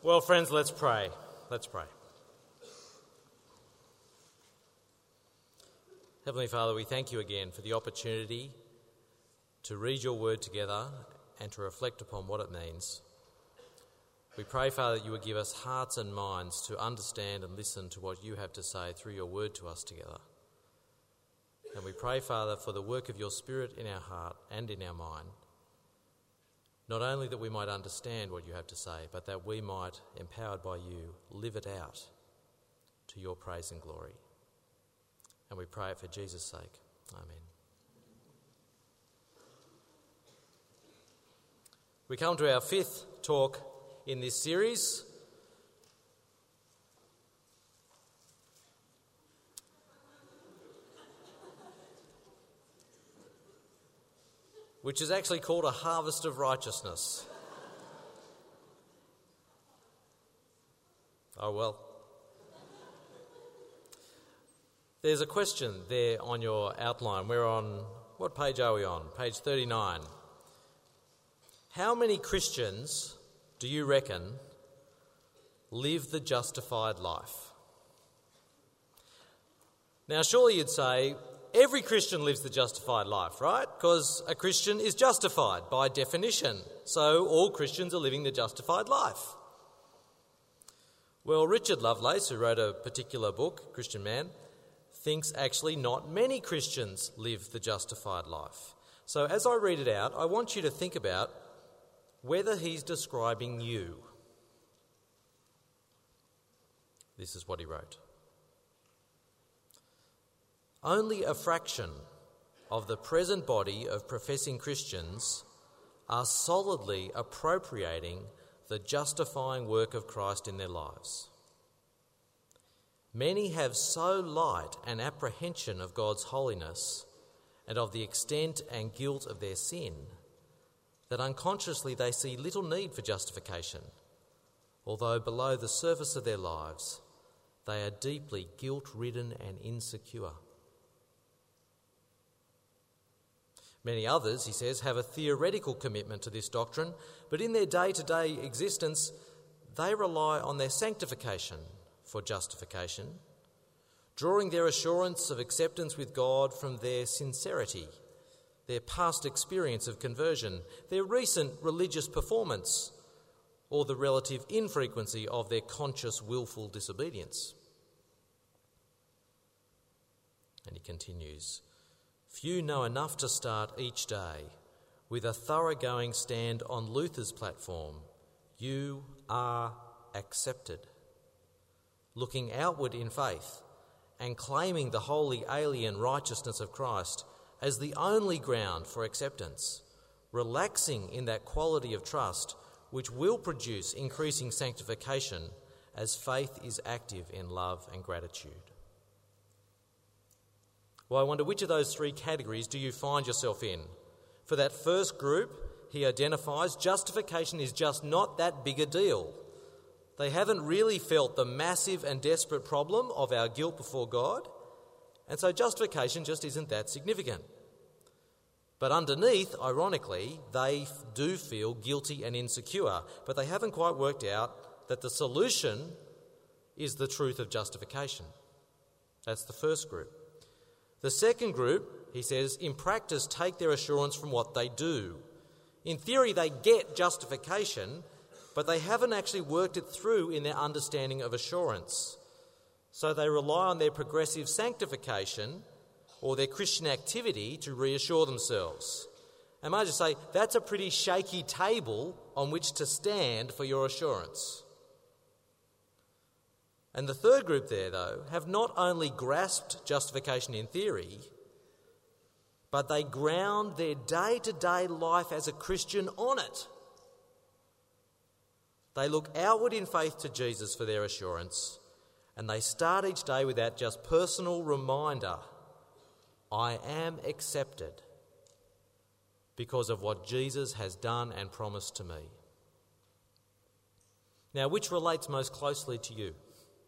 Well, friends, let's pray. Let's pray. Heavenly Father, we thank you again for the opportunity to read your word together and to reflect upon what it means. We pray, Father, that you would give us hearts and minds to understand and listen to what you have to say through your word to us together. And we pray, Father, for the work of your Spirit in our heart and in our mind, not only that we might understand what you have to say, but that we might, empowered by you, live it out to your praise and glory. And we pray it for Jesus' sake. Amen. We come to our fifth talk in this series. Which is actually called A Harvest of Righteousness. Oh well. There's a question there on your outline. We're on, what page are we on? Page 39. How many Christians do you reckon live the justified life? Now, surely you'd say every Christian lives the justified life, right? Because a Christian is justified by definition. So all Christians are living the justified life. Well, Richard Lovelace, who wrote a particular book, Christian Man, thinks actually not many Christians live the justified life. So as I read it out, I want you to think about whether he's describing you. This is what he wrote. Only a fraction of the present body of professing Christians are solidly appropriating the justifying work of Christ in their lives. Many have so light an apprehension of God's holiness and of the extent and guilt of their sin that unconsciously they see little need for justification, although below the surface of their lives they are deeply guilt-ridden and insecure. Many others, he says, have a theoretical commitment to this doctrine, but in their day-to-day existence they rely on their sanctification for justification, drawing their assurance of acceptance with God from their sincerity, their past experience of conversion, their recent religious performance, or the relative infrequency of their conscious willful disobedience. And he continues, few know enough to start each day with a thoroughgoing stand on Luther's platform, you are accepted, looking outward in faith and claiming the holy alien righteousness of Christ as the only ground for acceptance, relaxing in that quality of trust which will produce increasing sanctification as faith is active in love and gratitude. Well, I wonder which of those three categories do you find yourself in? For that first group, he identifies justification is just not that big a deal. They haven't really felt the massive and desperate problem of our guilt before God, and so justification just isn't that significant. But underneath, ironically, they do feel guilty and insecure, but they haven't quite worked out that the solution is the truth of justification. That's the first group. The second group, he says, in practice take their assurance from what they do. In theory, they get justification, but they haven't actually worked it through in their understanding of assurance. So they rely on their progressive sanctification or their Christian activity to reassure themselves. And I just say, that's a pretty shaky table on which to stand for your assurance. And the third group there, though, have not only grasped justification in theory, but they ground their day-to-day life as a Christian on it. They look outward in faith to Jesus for their assurance, and they start each day with that just personal reminder, I am accepted because of what Jesus has done and promised to me. Now, which relates most closely to you?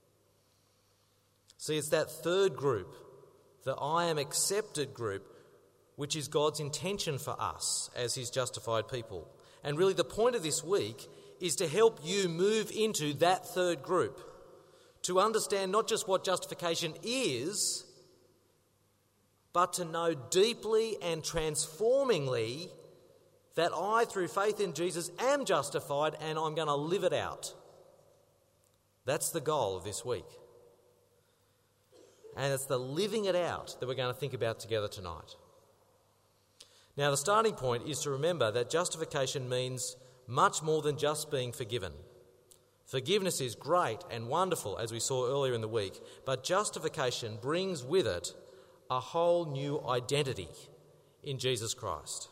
See, it's that third group, the I am accepted group, which is God's intention for us as his justified people. And really the point of this week is to help you move into that third group, to understand not just what justification is, but to know deeply and transformingly that I, through faith in Jesus, am justified and I'm going to live it out. That's the goal of this week. And it's the living it out that we're going to think about together tonight. Now, the starting point is to remember that justification means much more than just being forgiven. Forgiveness is great and wonderful, as we saw earlier in the week, but justification brings with it a whole new identity in Jesus Christ.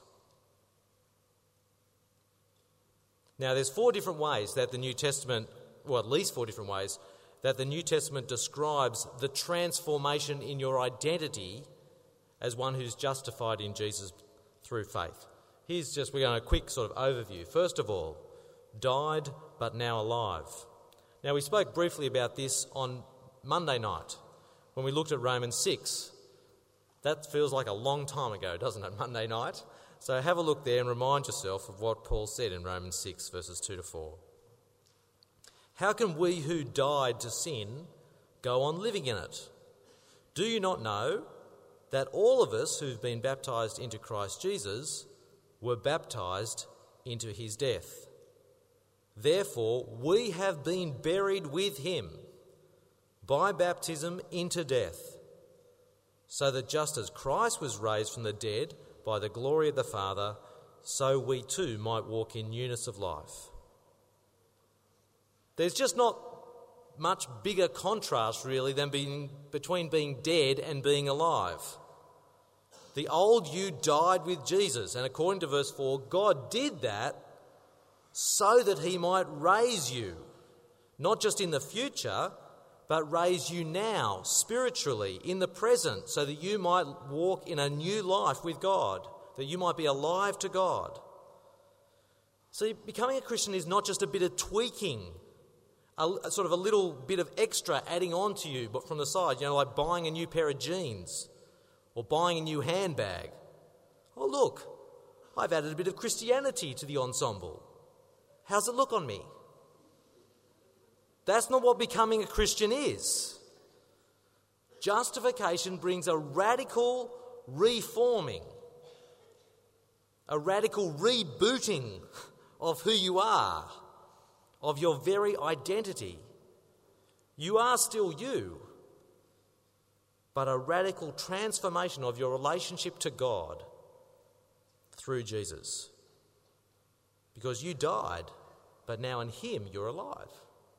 Now, there's 4 different ways that the New Testament, well, at least 4 different ways, that the New Testament describes the transformation in your identity as one who's justified in Jesus through faith. We're going a quick sort of overview. First of all, died but now alive. Now, we spoke briefly about this on Monday night when we looked at Romans 6. That feels like a long time ago, doesn't it, Monday night? So have a look there and remind yourself of what Paul said in Romans 6, verses 2 to 4. How can we who died to sin go on living in it? Do you not know that all of us who've been baptised into Christ Jesus were baptised into his death? Therefore, we have been buried with him by baptism into death, so that just as Christ was raised from the dead by the glory of the Father, so we too might walk in newness of life. There's just not much bigger contrast, really, than between being dead and being alive. The old you died with Jesus, and according to verse 4, God did that so that he might raise you, not just in the future, but raise you now, spiritually, in the present, so that you might walk in a new life with God, that you might be alive to God. See, becoming a Christian is not just a bit of tweaking, a sort of a little bit of extra adding on to you, but from the side, like buying a new pair of jeans or buying a new handbag. Oh, look, I've added a bit of Christianity to the ensemble. How's it look on me? That's not what becoming a Christian is. Justification brings a radical reforming, a radical rebooting of who you are, of your very identity. You are still you, but a radical transformation of your relationship to God through Jesus. Because you died, but now in him you're alive.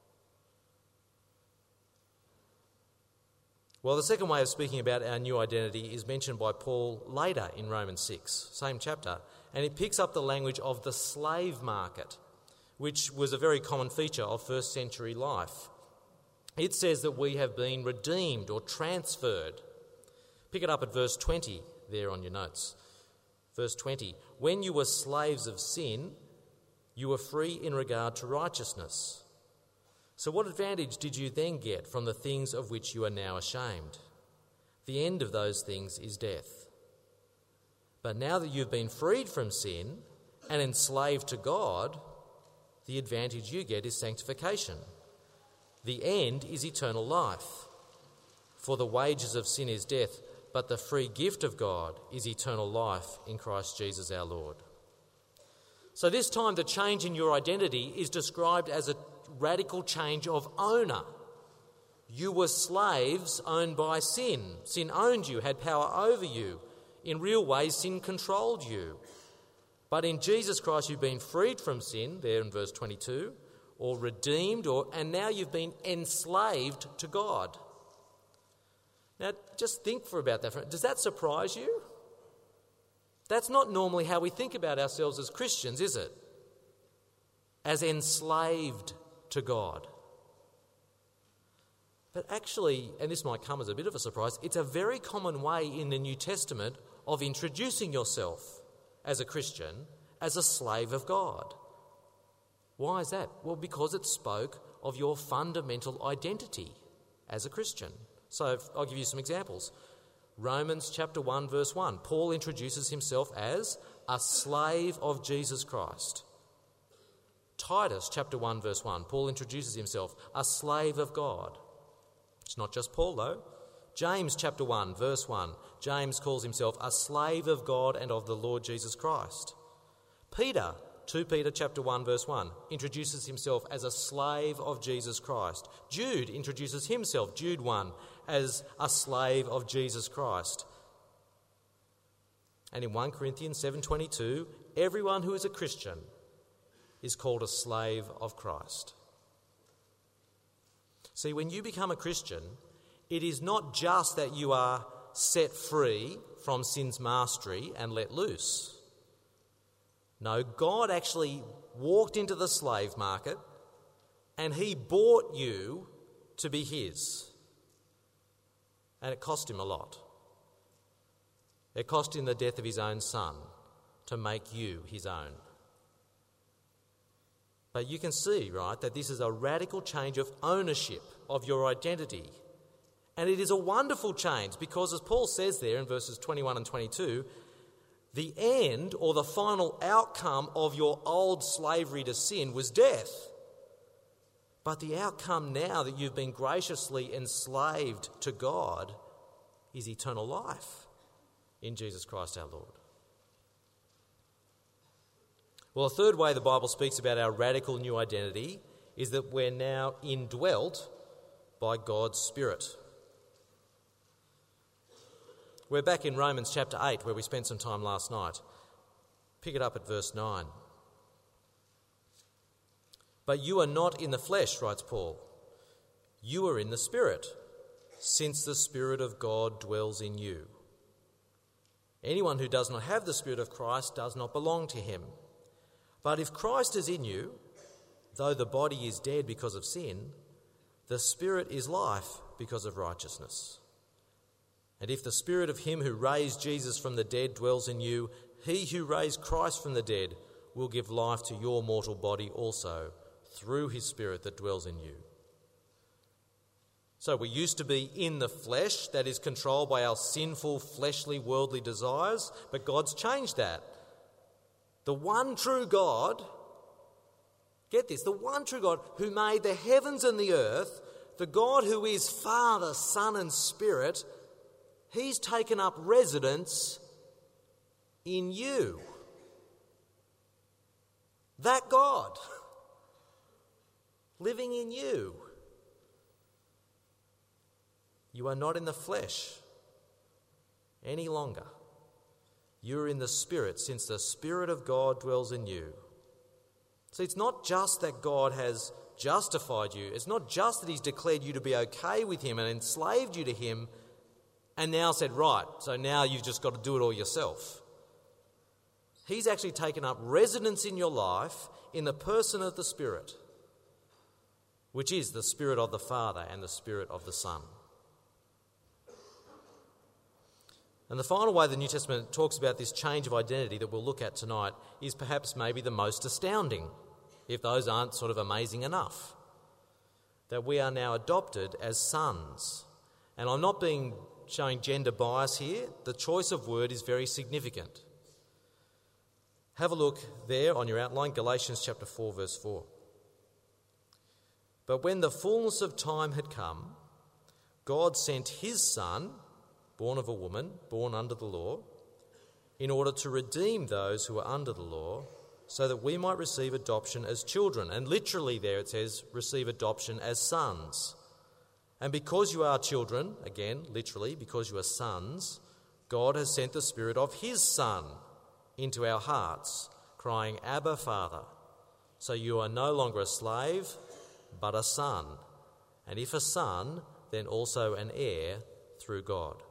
Well, the second way of speaking about our new identity is mentioned by Paul later in Romans 6, same chapter, and it picks up the language of the slave market, which was a very common feature of first century life. It says that we have been redeemed or transferred. Pick it up at verse 20 there on your notes. Verse 20, when you were slaves of sin, you were free in regard to righteousness. So what advantage did you then get from the things of which you are now ashamed? The end of those things is death. But now that you've been freed from sin and enslaved to God, the advantage you get is sanctification. The end is eternal life. For the wages of sin is death, but the free gift of God is eternal life in Christ Jesus our Lord. So this time the change in your identity is described as a radical change of owner. You were slaves owned by sin. Sin owned you, had power over you. In real ways, sin controlled you. But in Jesus Christ, you've been freed from sin, there in verse 22, or redeemed, and now you've been enslaved to God. Now, just think about that. Does that surprise you? That's not normally how we think about ourselves as Christians, is it? As enslaved to God. But actually, and this might come as a bit of a surprise, it's a very common way in the New Testament of introducing yourself as a Christian as a slave of God. Why is that? Well, because it spoke of your fundamental identity as a Christian. So I'll give you some examples. Romans chapter 1 verse 1, Paul introduces himself as a slave of Jesus Christ. Titus chapter 1 verse 1, Paul introduces himself, a slave of God. It's not just Paul though. James chapter 1 verse 1, James calls himself a slave of God and of the Lord Jesus Christ. Peter, 2 Peter chapter 1 verse 1, introduces himself as a slave of Jesus Christ. Jude introduces himself, Jude 1, as a slave of Jesus Christ. And in 1 Corinthians 7:22, everyone who is a Christian is called a slave of Christ. See, when you become a Christian, it is not just that you are set free from sin's mastery and let loose. No, God actually walked into the slave market and he bought you to be his. And it cost him a lot. It cost him the death of his own son to make you his own. But you can see, right, that this is a radical change of ownership of your identity. And it is a wonderful change because, as Paul says there in verses 21 and 22, the end or the final outcome of your old slavery to sin was death. But the outcome now that you've been graciously enslaved to God is eternal life in Jesus Christ our Lord. Well, a third way the Bible speaks about our radical new identity is that we're now indwelt by God's Spirit. We're back in Romans chapter 8 where we spent some time last night. Pick it up at verse 9. But you are not in the flesh, writes Paul. You are in the Spirit, since the Spirit of God dwells in you. Anyone who does not have the Spirit of Christ does not belong to him. But if Christ is in you, though the body is dead because of sin, the Spirit is life because of righteousness. And if the Spirit of him who raised Jesus from the dead dwells in you, he who raised Christ from the dead will give life to your mortal body also, through his Spirit that dwells in you. So we used to be in the flesh, that is controlled by our sinful, fleshly, worldly desires, but God's changed that. The one true God, get this, the one true God who made the heavens and the earth, the God who is Father, Son and Spirit, he's taken up residence in you. That God living in you. You are not in the flesh any longer. You're in the Spirit, since the Spirit of God dwells in you. See, it's not just that God has justified you. It's not just that he's declared you to be okay with him and enslaved you to him and now said, right, so now you've just got to do it all yourself. He's actually taken up residence in your life in the person of the Spirit, which is the Spirit of the Father and the Spirit of the Son. And the final way the New Testament talks about this change of identity that we'll look at tonight is perhaps maybe the most astounding, if those aren't sort of amazing enough. That we are now adopted as sons. And I'm not showing gender bias here. The choice of word is very significant. Have a look there on your outline, Galatians chapter 4, verse 4. But when the fullness of time had come, God sent his Son, born of a woman, born under the law, in order to redeem those who are under the law, so that we might receive adoption as children. And literally there it says, receive adoption as sons. And because you are children, again, literally, because you are sons, God has sent the Spirit of his Son into our hearts, crying, Abba, Father. So you are no longer a slave, but a son. And if a son, then also an heir through God.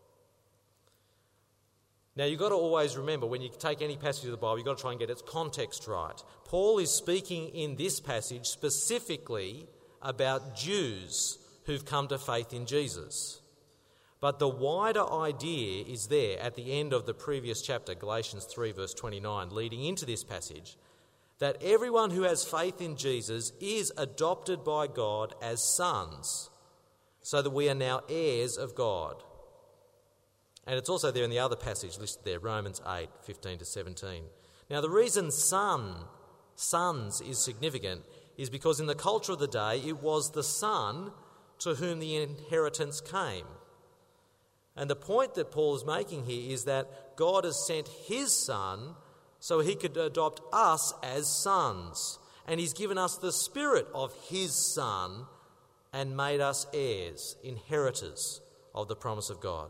Now, you've got to always remember, when you take any passage of the Bible, you've got to try and get its context right. Paul is speaking in this passage specifically about Jews who've come to faith in Jesus. But the wider idea is there at the end of the previous chapter, Galatians 3, verse 29, leading into this passage, that everyone who has faith in Jesus is adopted by God as sons, so that we are now heirs of God. And it's also there in the other passage listed there, Romans 8, 15 to 17. Now, the reason son sons is significant is because in the culture of the day, it was the son to whom the inheritance came. And the point that Paul is making here is that God has sent his son so he could adopt us as sons. And he's given us the spirit of his son and made us heirs, inheritors of the promise of God.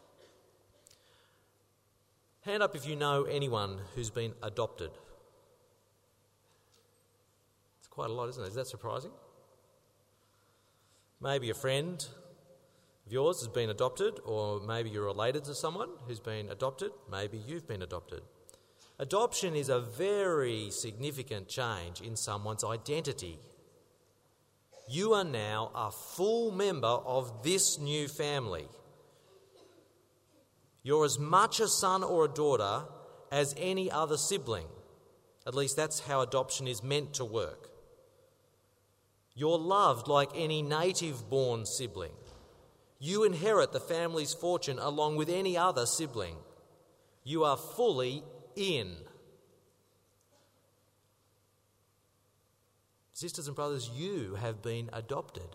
Hand up if you know anyone who's been adopted. It's quite a lot, isn't it? Is that surprising? Maybe a friend of yours has been adopted, or maybe you're related to someone who's been adopted. Maybe you've been adopted. Adoption is a very significant change in someone's identity. You are now a full member of this new family. You're as much a son or a daughter as any other sibling. At least that's how adoption is meant to work. You're loved like any native-born sibling. You inherit the family's fortune along with any other sibling. You are fully in. Sisters and brothers, you have been adopted.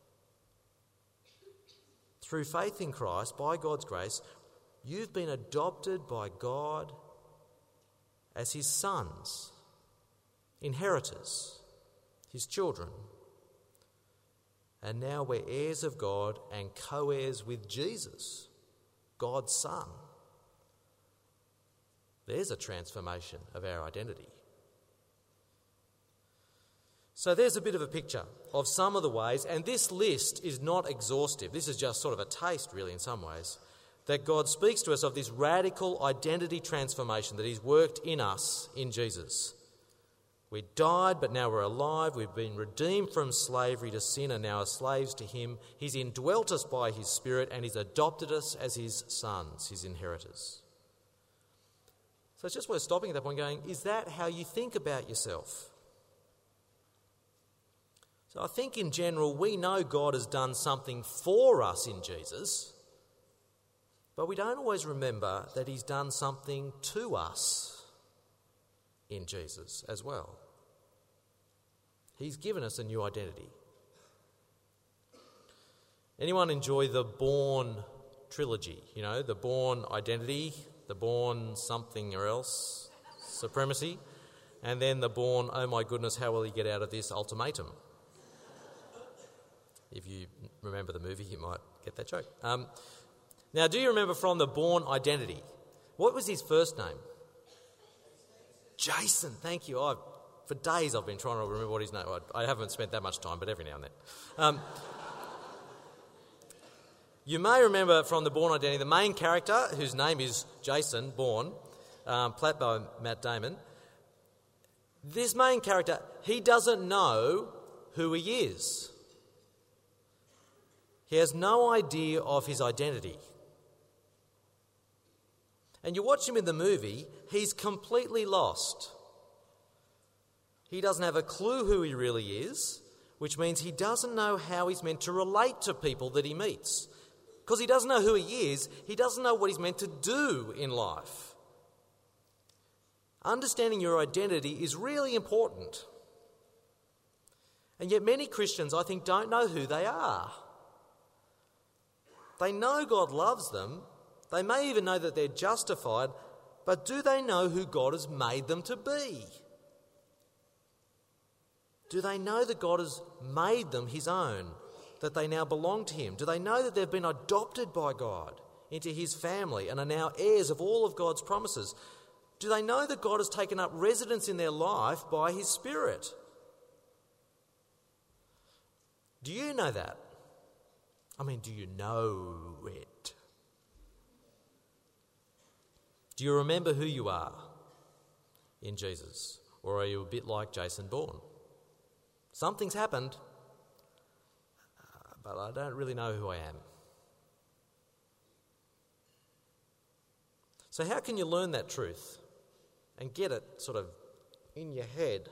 Through faith in Christ, by God's grace, you've been adopted by God as his sons, inheritors, his children. And now we're heirs of God and co-heirs with Jesus, God's Son. There's a transformation of our identity. So there's a bit of a picture of some of the ways, and this list is not exhaustive. This is just sort of a taste, really, in some ways, that God speaks to us of this radical identity transformation that he's worked in us in Jesus. We died, but now we're alive. We've been redeemed from slavery to sin and now are slaves to him. He's indwelt us by his Spirit and he's adopted us as his sons, his inheritors. So it's just worth stopping at that point going, is that how you think about yourself? So I think in general we know God has done something for us in Jesus, but we don't always remember that he's done something to us in Jesus as well. He's given us a new identity. Anyone enjoy the Bourne trilogy? You know, the Bourne Identity, the Bourne something or else, Supremacy, and then the Bourne, oh my goodness, how will he get out of this Ultimatum? If you remember the movie, you might get that joke. Now, do you remember from the Bourne Identity, what was his first name? Jason, thank you. For days I've been trying to remember what his name was. I haven't spent that much time, but every now and then. You may remember from the Bourne Identity, the main character, whose name is Jason Bourne, played by Matt Damon. This main character, he doesn't know who he is. He has no idea of his identity. And you watch him in the movie, he's completely lost. He doesn't have a clue who he really is, which means he doesn't know how he's meant to relate to people that he meets. Because he doesn't know who he is, he doesn't know what he's meant to do in life. Understanding your identity is really important. And yet many Christians, I think, don't know who they are. They know God loves them. They may even know that they're justified, but do they know who God has made them to be? Do they know that God has made them his own, that they now belong to him? Do they know that they've been adopted by God into his family and are now heirs of all of God's promises? Do they know that God has taken up residence in their life by his Spirit? Do you know that? I mean, do you know it? Do you remember who you are in Jesus? Or are you a bit like Jason Bourne? Something's happened, but I don't really know who I am. So how can you learn that truth and get it sort of in your head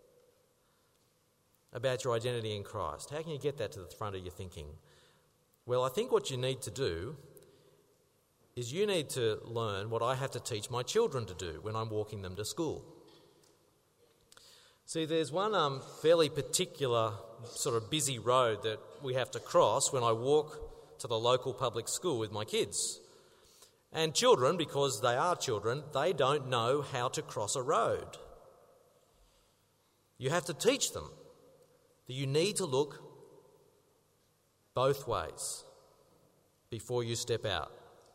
about your identity in Christ? How can you get that to the front of your thinking? Well, I think what you need to do is you need to learn what I have to teach my children to do when I'm walking them to school. See, there's one fairly particular sort of busy road that we have to cross when I walk to the local public school with my kids. And children, because they are children, they don't know how to cross a road. You have to teach them that you need to look both ways before you step out.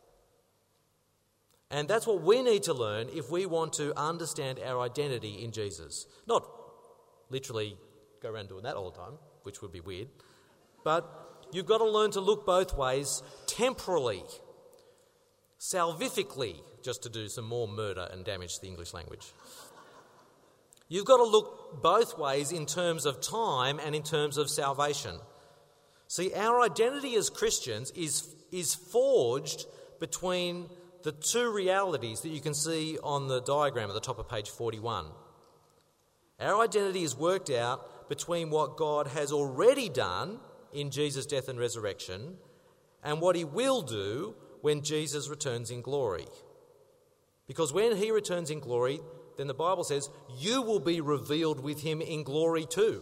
And that's what we need to learn if we want to understand our identity in Jesus. Not literally go around doing that all the time, which would be weird, but you've got to learn to look both ways temporally, salvifically, just to do some more murder and damage to the English language. You've got to look both ways in terms of time and in terms of salvation. See, our identity as Christians is forged between the two realities that you can see on the diagram at the top of page 41. Our identity is worked out between what God has already done in Jesus' death and resurrection and what he will do when Jesus returns in glory. Because when he returns in glory, then the Bible says, you will be revealed with him in glory too.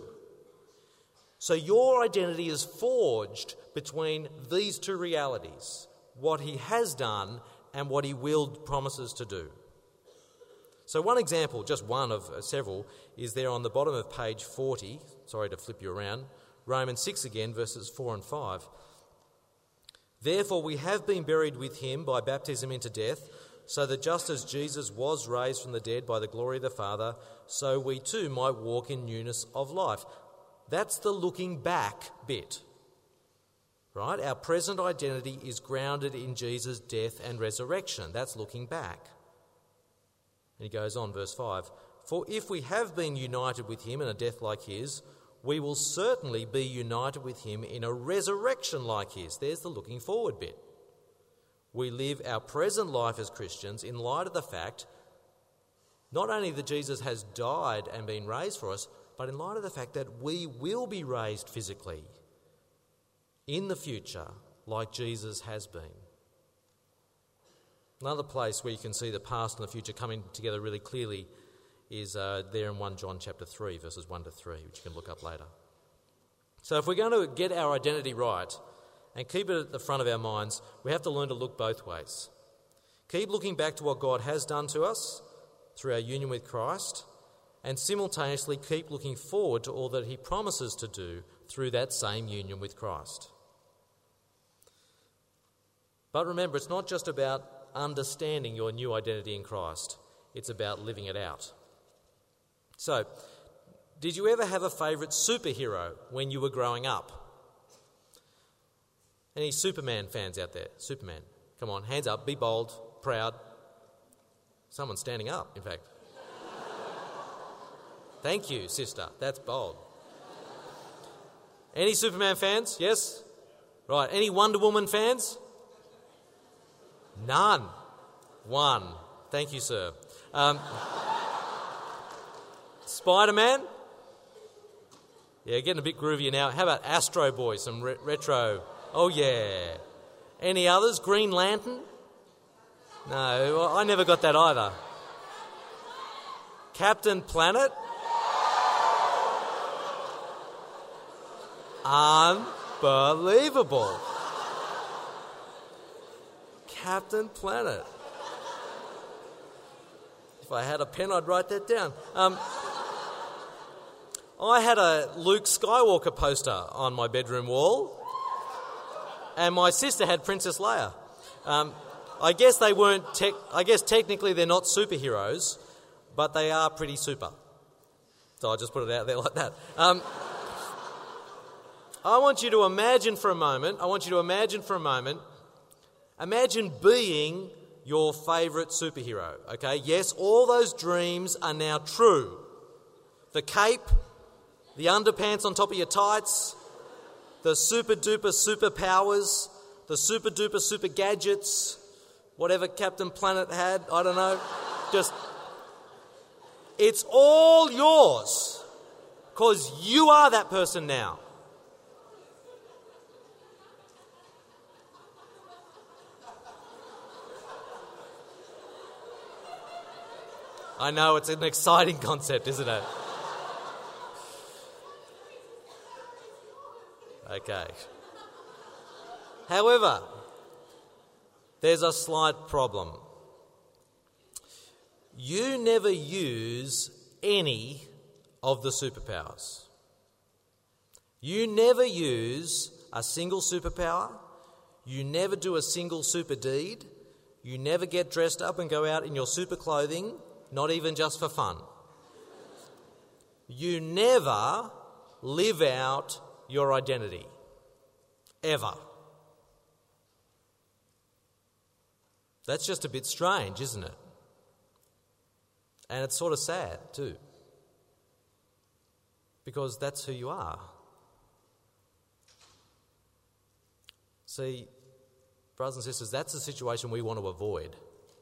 So your identity is forged between these two realities, what he has done and what he will promises to do. So one example, just one of several, is there on the bottom of page 40. Sorry to flip you around. Romans 6 again, verses 4 and 5. Therefore we have been buried with him by baptism into death, so that just as Jesus was raised from the dead by the glory of the Father, so we too might walk in newness of life. That's the looking back bit. Right? Our present identity is grounded in Jesus' death and resurrection. That's looking back. And he goes on, verse 5. For if we have been united with him in a death like his, we will certainly be united with him in a resurrection like his. There's the looking forward bit. We live our present life as Christians in light of the fact not only that Jesus has died and been raised for us, but in light of the fact that we will be raised physically in the future like Jesus has been. Another place where you can see the past and the future coming together really clearly is there in 1 John chapter 3, verses 1 to 3, which you can look up later. So if we're going to get our identity right and keep it at the front of our minds, we have to learn to look both ways. Keep looking back to what God has done to us through our union with Christ, and simultaneously keep looking forward to all that he promises to do through that same union with Christ. But remember, it's not just about understanding your new identity in Christ. It's about living it out. So, did you ever have a favourite superhero when you were growing up? Any Superman fans out there? Superman. Come on, hands up, be bold, proud. Someone's standing up, in fact. Thank you, sister. That's bold. Any Superman fans? Yes? Right. Any Wonder Woman fans? None. One. Thank you, sir. Spider-Man? Yeah, getting a bit groovier now. How about Astro Boy, some retro? Oh, yeah. Any others? Green Lantern? No, well, I never got that either. Captain Planet? Unbelievable. Captain Planet. If I had a pen, I'd write that down. I had a Luke Skywalker poster on my bedroom wall, and my sister had Princess Leia. I guess they weren't. I guess technically they're not superheroes, but they are pretty super. So I'll just put it out there like that. I want you to imagine for a moment. Imagine being your favourite superhero. Okay, yes, all those dreams are now true. The cape, the underpants on top of your tights, the super duper superpowers, the super duper super gadgets, whatever Captain Planet had, I don't know. It's all yours because you are that person now. I know, it's an exciting concept, isn't it? okay. However, there's a slight problem. You never use any of the superpowers. You never use a single superpower. You never do a single super deed. You never get dressed up and go out in your super clothing, not even just for fun. You never live out your identity. Ever. That's just a bit strange, isn't it? And it's sort of sad too. Because that's who you are. See, brothers and sisters, that's the situation we want to avoid.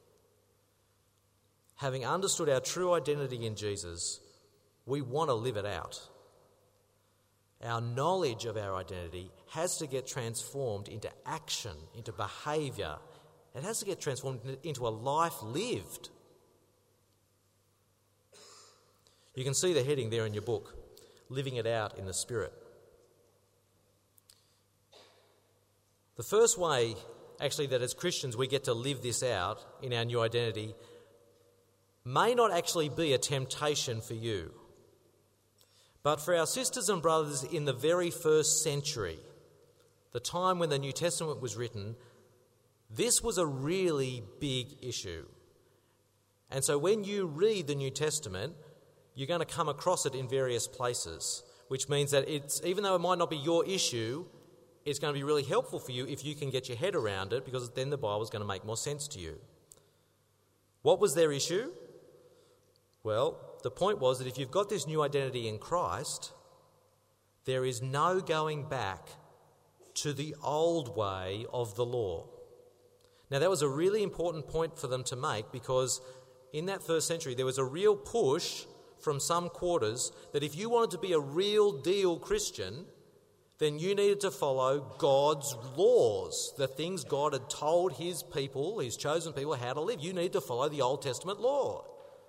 Having understood our true identity in Jesus, we want to live it out. Our knowledge of our identity has to get transformed into action, into behaviour. It has to get transformed into a life lived. You can see the heading there in your book, Living It Out in the Spirit. The first way, actually, that as Christians we get to live this out in our new identity may not actually be a temptation for you. But for our sisters and brothers in the very first century, the time when the New Testament was written, this was a really big issue. And so when you read the New Testament, you're going to come across it in various places, which means that even though it might not be your issue, it's going to be really helpful for you if you can get your head around it, because then the Bible is going to make more sense to you. What was their issue? Well, the point was that if you've got this new identity in Christ, there is no going back to the old way of the law. Now, that was a really important point for them to make, because in that first century there was a real push from some quarters that if you wanted to be a real deal Christian, then you needed to follow God's laws, the things God had told his people, his chosen people, how to live. You need to follow the Old Testament law.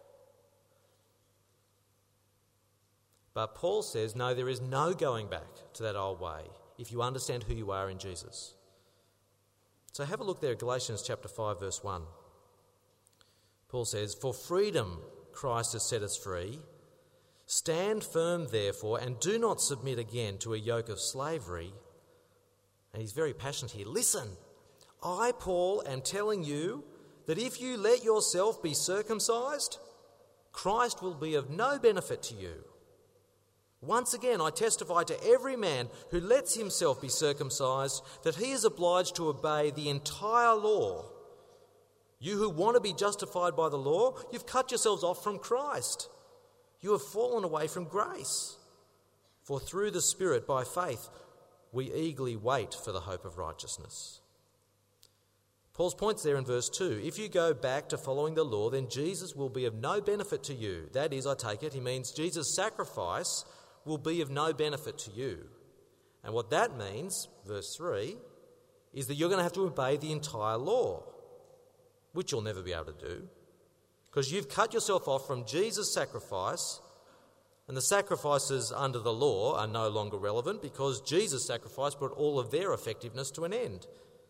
But Paul says, no, there is no going back to that old way if you understand who you are in Jesus. So have a look there at Galatians chapter 5, verse 1. Paul says, "For freedom Christ has set us free. Stand firm, therefore, and do not submit again to a yoke of slavery." And he's very passionate here. "Listen, I, Paul, am telling you that if you let yourself be circumcised, Christ will be of no benefit to you. Once again, I testify to every man who lets himself be circumcised that he is obliged to obey the entire law. You who want to be justified by the law, you've cut yourselves off from Christ. You have fallen away from grace. For through the Spirit, by faith, we eagerly wait for the hope of righteousness." Paul's point's there in verse 2. If you go back to following the law, then Jesus will be of no benefit to you. That is, I take it, he means Jesus' sacrifice will be of no benefit to you. And what that means, verse 3, is that you're going to have to obey the entire law, which you'll never be able to do, because you've cut yourself off from Jesus' sacrifice, and the sacrifices under the law are no longer relevant because Jesus' sacrifice brought all of their effectiveness to an end.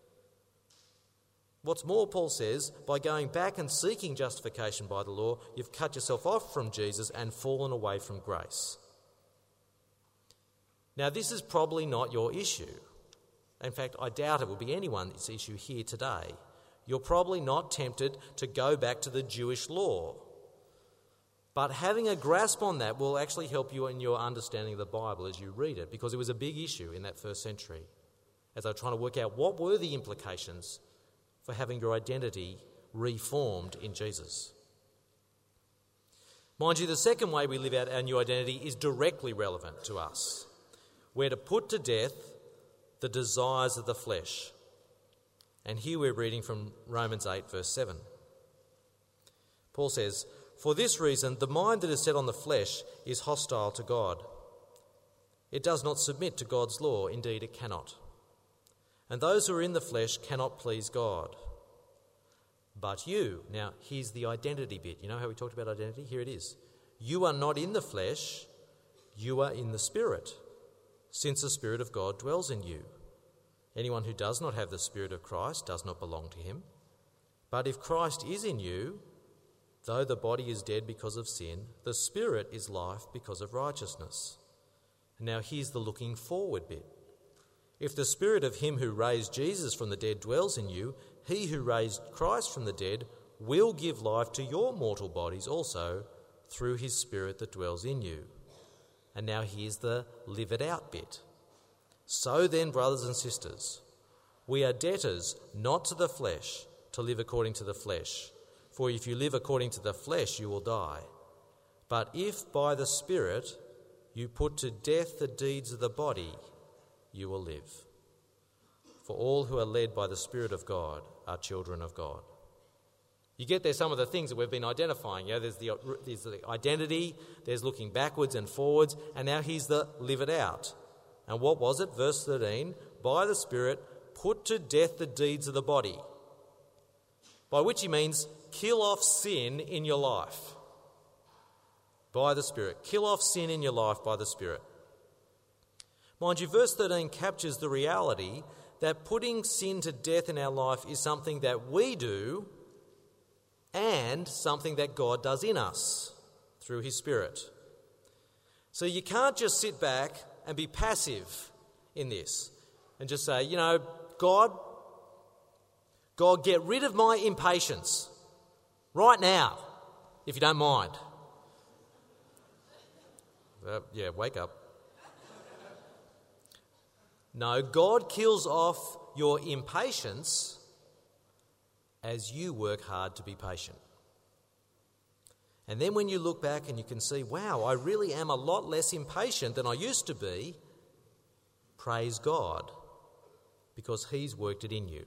What's more, Paul says, by going back and seeking justification by the law, you've cut yourself off from Jesus and fallen away from grace. Now, this is probably not your issue. In fact, I doubt it will be anyone's issue here today. You're probably not tempted to go back to the Jewish law. But having a grasp on that will actually help you in your understanding of the Bible as you read it, because it was a big issue in that first century, as they were trying to work out what were the implications for having your identity reformed in Jesus. Mind you, the second way we live out our new identity is directly relevant to us. We're to put to death the desires of the flesh. And here we're reading from Romans 8, verse 7. Paul says, "For this reason, the mind that is set on the flesh is hostile to God. It does not submit to God's law, indeed it cannot. And those who are in the flesh cannot please God. But you," now here's the identity bit. You know how we talked about identity? Here it is. "You are not in the flesh, you are in the Spirit. since the Spirit of God dwells in you. Anyone who does not have the Spirit of Christ does not belong to him. But if Christ is in you, though the body is dead because of sin, the Spirit is life because of righteousness. And now here's the looking forward bit. If the Spirit of him who raised Jesus from the dead dwells in you, he who raised Christ from the dead will give life to your mortal bodies also through his Spirit that dwells in you. And now here's the live it out bit. So then, brothers and sisters, we are debtors not to the flesh to live according to the flesh. For if you live according to the flesh, you will die. But if by the Spirit you put to death the deeds of the body, you will live. For all who are led by the Spirit of God are children of God. You get there some of the things that we've been identifying. There's the identity, there's looking backwards and forwards, and now here's the live it out. And what was it? Verse 13, by the Spirit put to death the deeds of the body. By which he means kill off sin in your life. By the Spirit. Kill off sin in your life by the Spirit. Mind you, verse 13 captures the reality that putting sin to death in our life is something that we do and something that God does in us through his Spirit. So you can't just sit back and be passive in this and just say, God, get rid of my impatience right now, if you don't mind. Wake up. No, God kills off your impatience as you work hard to be patient. And then when you look back and you can see, wow, I really am a lot less impatient than I used to be, praise God, because he's worked it in you.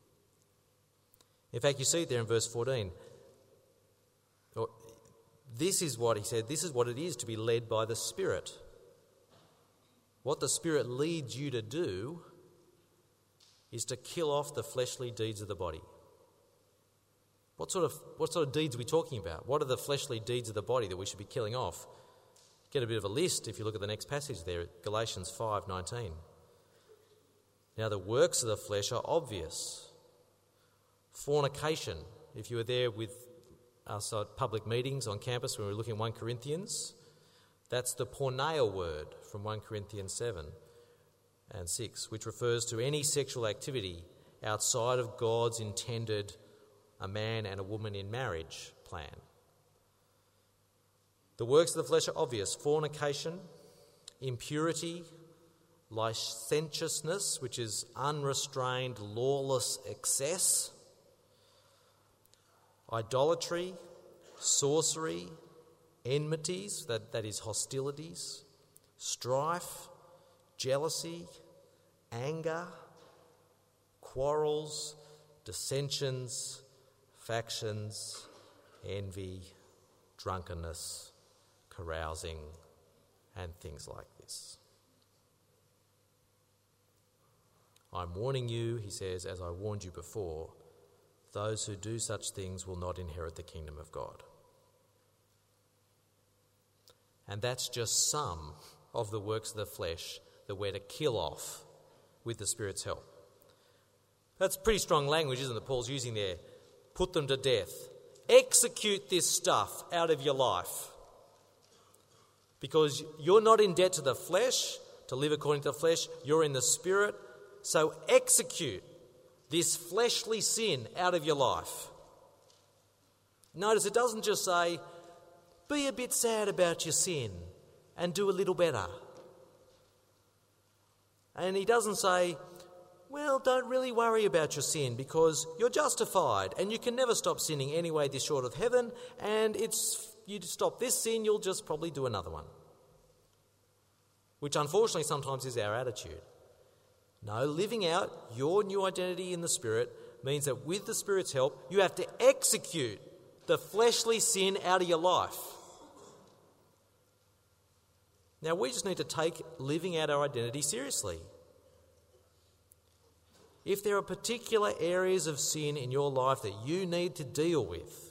In fact, you see it there in verse 14. This is what he said, this is what it is to be led by the Spirit. What the Spirit leads you to do is to kill off the fleshly deeds of the body. What sort of deeds are we talking about? What are the fleshly deeds of the body that we should be killing off? Get a bit of a list if you look at the next passage there, Galatians 5:19. Now the works of the flesh are obvious. Fornication, if you were there with us at public meetings on campus when we were looking at 1 Corinthians, that's the porneia word from 1 Corinthians 7 and 6, which refers to any sexual activity outside of God's intended a man and a woman in marriage plan. The works of the flesh are obvious: fornication, impurity, licentiousness, which is unrestrained, lawless excess, idolatry, sorcery, enmities, that is hostilities, strife, jealousy, anger, quarrels, dissensions, factions, envy, drunkenness, carousing, and things like this. I'm warning you, he says, as I warned you before, those who do such things will not inherit the kingdom of God. And that's just some of the works of the flesh that we're to kill off with the Spirit's help. That's pretty strong language, isn't it, Paul's using there? Put them to death. Execute this stuff out of your life. Because you're not in debt to the flesh, to live according to the flesh. You're in the Spirit. So execute this fleshly sin out of your life. Notice it doesn't just say, be a bit sad about your sin and do a little better. And he doesn't say, well, don't really worry about your sin because you're justified and you can never stop sinning anyway this short of heaven, and you stop this sin, you'll just probably do another one. Which unfortunately sometimes is our attitude. No, living out your new identity in the Spirit means that with the Spirit's help, you have to execute the fleshly sin out of your life. Now, we just need to take living out our identity seriously. If there are particular areas of sin in your life that you need to deal with,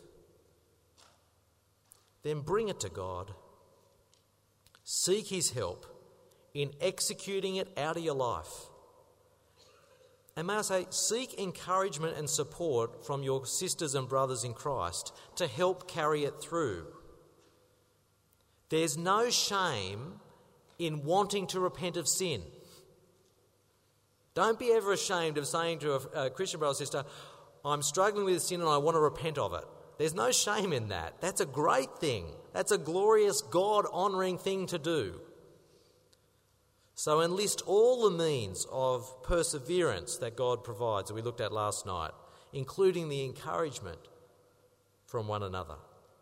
then bring it to God. Seek his help in executing it out of your life. And may I say, seek encouragement and support from your sisters and brothers in Christ to help carry it through. There's no shame in wanting to repent of sin. Don't be ever ashamed of saying to a Christian brother or sister, I'm struggling with sin and I want to repent of it. There's no shame in that. That's a great thing. That's a glorious, God-honouring thing to do. So enlist all the means of perseverance that God provides that we looked at last night, including the encouragement from one another.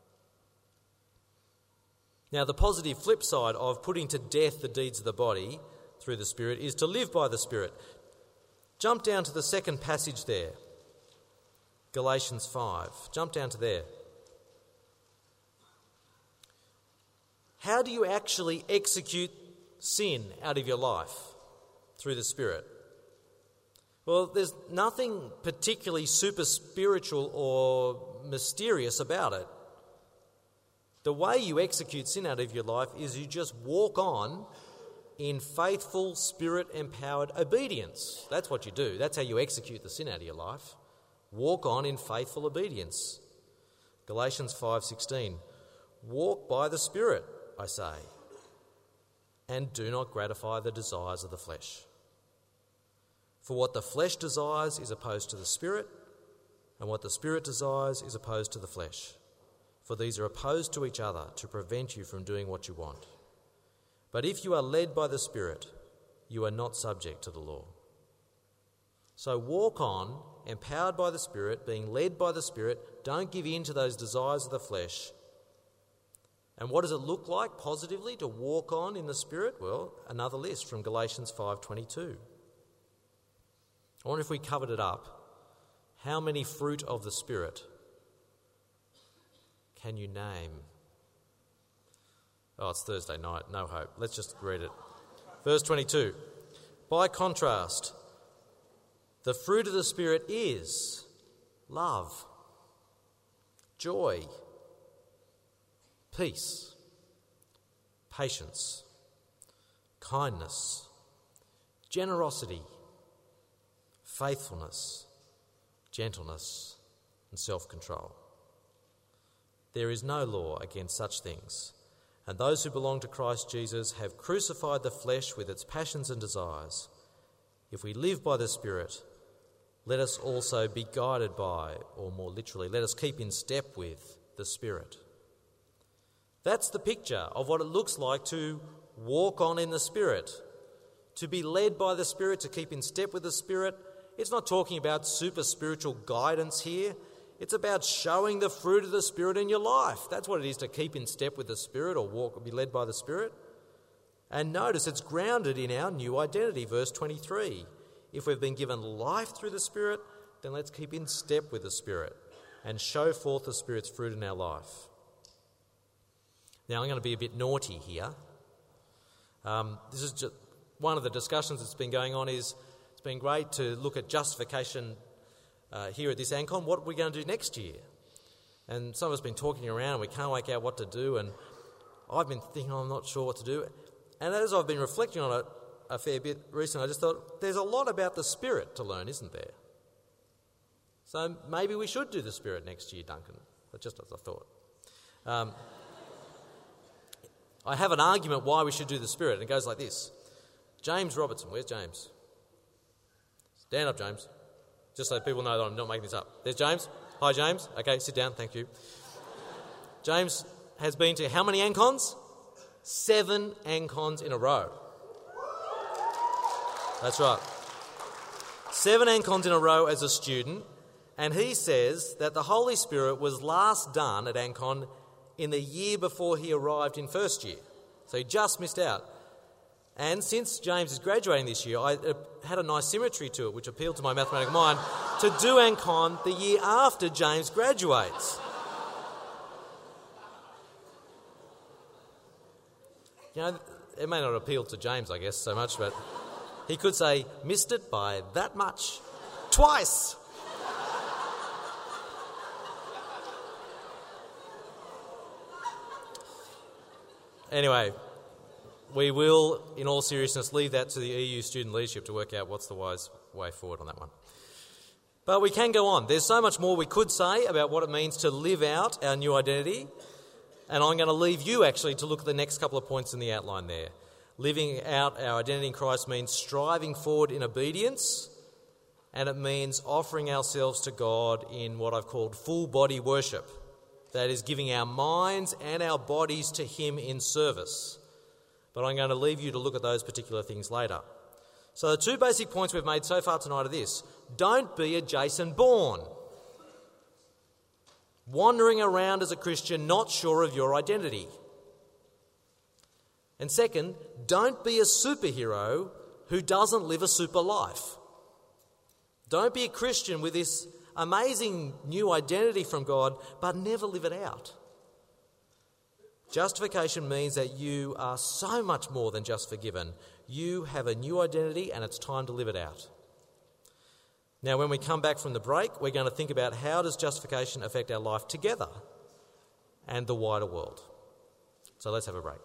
Now, the positive flip side of putting to death the deeds of the body through the Spirit is to live by the Spirit. Jump down to the second passage there, Galatians 5. Jump down to there. How do you actually execute sin out of your life? Through the Spirit. Well, there's nothing particularly super spiritual or mysterious about it. The way you execute sin out of your life is you just walk on in faithful, Spirit-empowered obedience. That's what you do. That's how you execute the sin out of your life. Walk on in faithful obedience. Galatians 5:16. Walk by the Spirit, I say, and do not gratify the desires of the flesh. For what the flesh desires is opposed to the Spirit, and what the Spirit desires is opposed to the flesh. For these are opposed to each other to prevent you from doing what you want. But if you are led by the Spirit, you are not subject to the law. So walk on, empowered by the Spirit, being led by the Spirit. Don't give in to those desires of the flesh. And what does it look like positively to walk on in the Spirit? Well, another list from Galatians 5:22. I wonder if we covered it up. How many fruit of the Spirit can you name? Oh, it's Thursday night. No hope. Let's just read it. Verse 22. By contrast, the fruit of the Spirit is love, joy, peace, patience, kindness, generosity, faithfulness, gentleness, and self-control. There is no law against such things, and those who belong to Christ Jesus have crucified the flesh with its passions and desires. If we live by the Spirit, let us also be guided by, or more literally, let us keep in step with the Spirit. That's the picture of what it looks like to walk on in the Spirit, to be led by the Spirit, to keep in step with the Spirit. It's not talking about super spiritual guidance here. It's about showing the fruit of the Spirit in your life. That's what it is to keep in step with the Spirit or walk or be led by the Spirit. And notice it's grounded in our new identity, verse 23. If we've been given life through the Spirit, then let's keep in step with the Spirit and show forth the Spirit's fruit in our life. Now, I'm going to be a bit naughty here. This is just one of the discussions that's been going on. It's been great to look at justification here at this Ancon. What are we going to do next year? And some of us have been talking around and we can't work out what to do, and I've been thinking, I'm not sure what to do. And as I've been reflecting on it a fair bit recently, I just thought, there's a lot about the Spirit to learn, isn't there? So maybe we should do the Spirit next year, Duncan. But just as I thought. I have an argument why we should do the Spirit, and it goes like this. James Robertson, where's James? Stand up, James. Just so people know that I'm not making this up. There's James. Hi, James. Okay, sit down. Thank you. James has been to how many Ancons? 7 Ancons in a row. That's right. 7 Ancons in a row as a student, and he says that the Holy Spirit was last done at Ancon in the year before he arrived in first year. So he just missed out. And since James is graduating this year, I had a nice symmetry to it, which appealed to my mathematical mind, to do Ancon the year after James graduates. You know, it may not appeal to James, I guess, so much, but he could say, missed it by that much. Twice! Anyway, we will, in all seriousness, leave that to the EU student leadership to work out what's the wise way forward on that one. But we can go on. There's so much more we could say about what it means to live out our new identity, and I'm going to leave you actually to look at the next couple of points in the outline there. Living out our identity in Christ means striving forward in obedience, and it means offering ourselves to God in what I've called full body worship. That is, giving our minds and our bodies to Him in service. But I'm going to leave you to look at those particular things later. So the two basic points we've made so far tonight are this. Don't be a Jason Bourne. Wandering around as a Christian, not sure of your identity. And second, don't be a superhero who doesn't live a super life. Don't be a Christian with this amazing new identity from God, but never live it out. Justification means that you are so much more than just forgiven. You have a new identity and it's time to live it out. Now, when we come back from the break, we're going to think about how does justification affect our life together and the wider world. So let's have a break.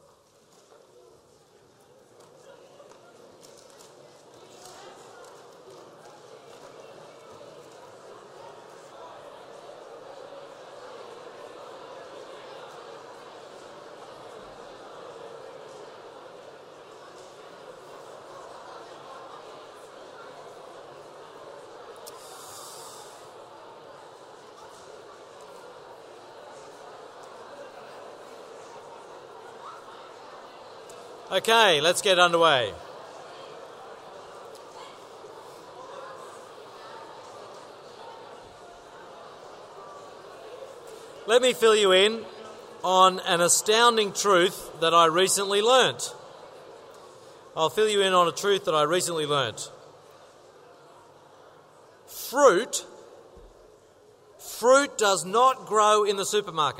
Okay, let's get underway. Let me fill you in on an astounding truth that I recently learnt. I'll fill you in on a truth that I recently learnt. Fruit does not grow in the supermarket.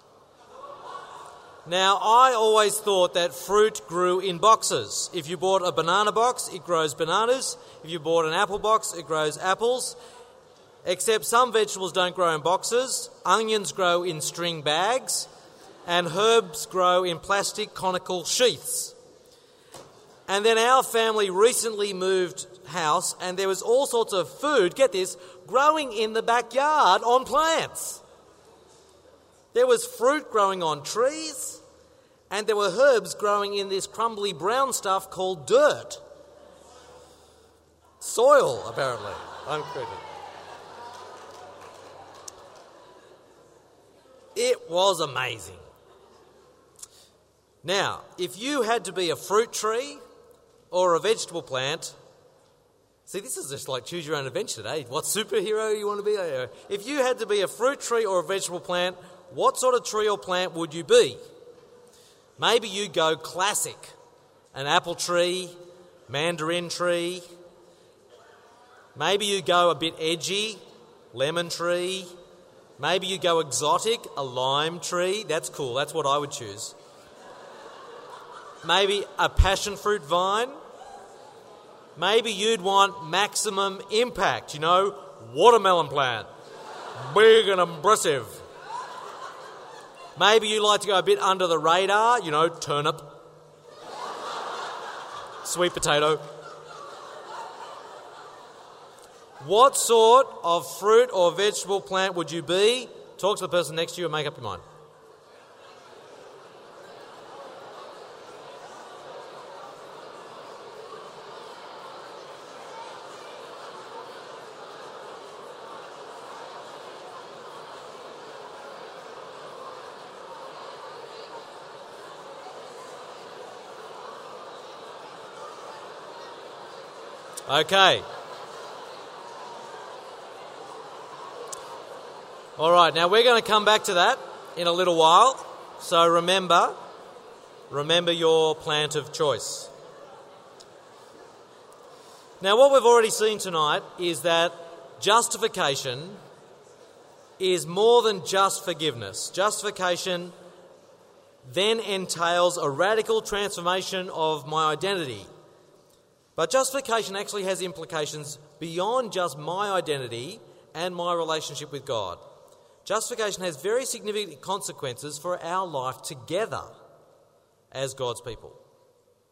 Now, I always thought that fruit grew in boxes. If you bought a banana box, it grows bananas. If you bought an apple box, it grows apples. Except some vegetables don't grow in boxes. Onions grow in string bags. And herbs grow in plastic conical sheaths. And then our family recently moved house and there was all sorts of food, get this, growing in the backyard on plants. There was fruit growing on trees, and there were herbs growing in this crumbly brown stuff called dirt. Soil, apparently. Uncredited. It was amazing. Now, if you had to be a fruit tree or a vegetable plant, see, this is just like choose your own adventure today. What superhero you want to be? If you had to be a fruit tree or a vegetable plant, what sort of tree or plant would you be? Maybe you go classic. An apple tree, mandarin tree. Maybe you go a bit edgy, lemon tree. Maybe you go exotic, a lime tree. That's cool, that's what I would choose. Maybe a passion fruit vine. Maybe you'd want maximum impact, watermelon plant. Big and impressive. Maybe you like to go a bit under the radar, turnip, sweet potato. What sort of fruit or vegetable plant would you be? Talk to the person next to you and make up your mind. Okay. All right, now we're going to come back to that in a little while. So remember your plant of choice. Now what we've already seen tonight is that justification is more than just forgiveness. Justification then entails a radical transformation of my identity. But justification actually has implications beyond just my identity and my relationship with God. Justification has very significant consequences for our life together as God's people.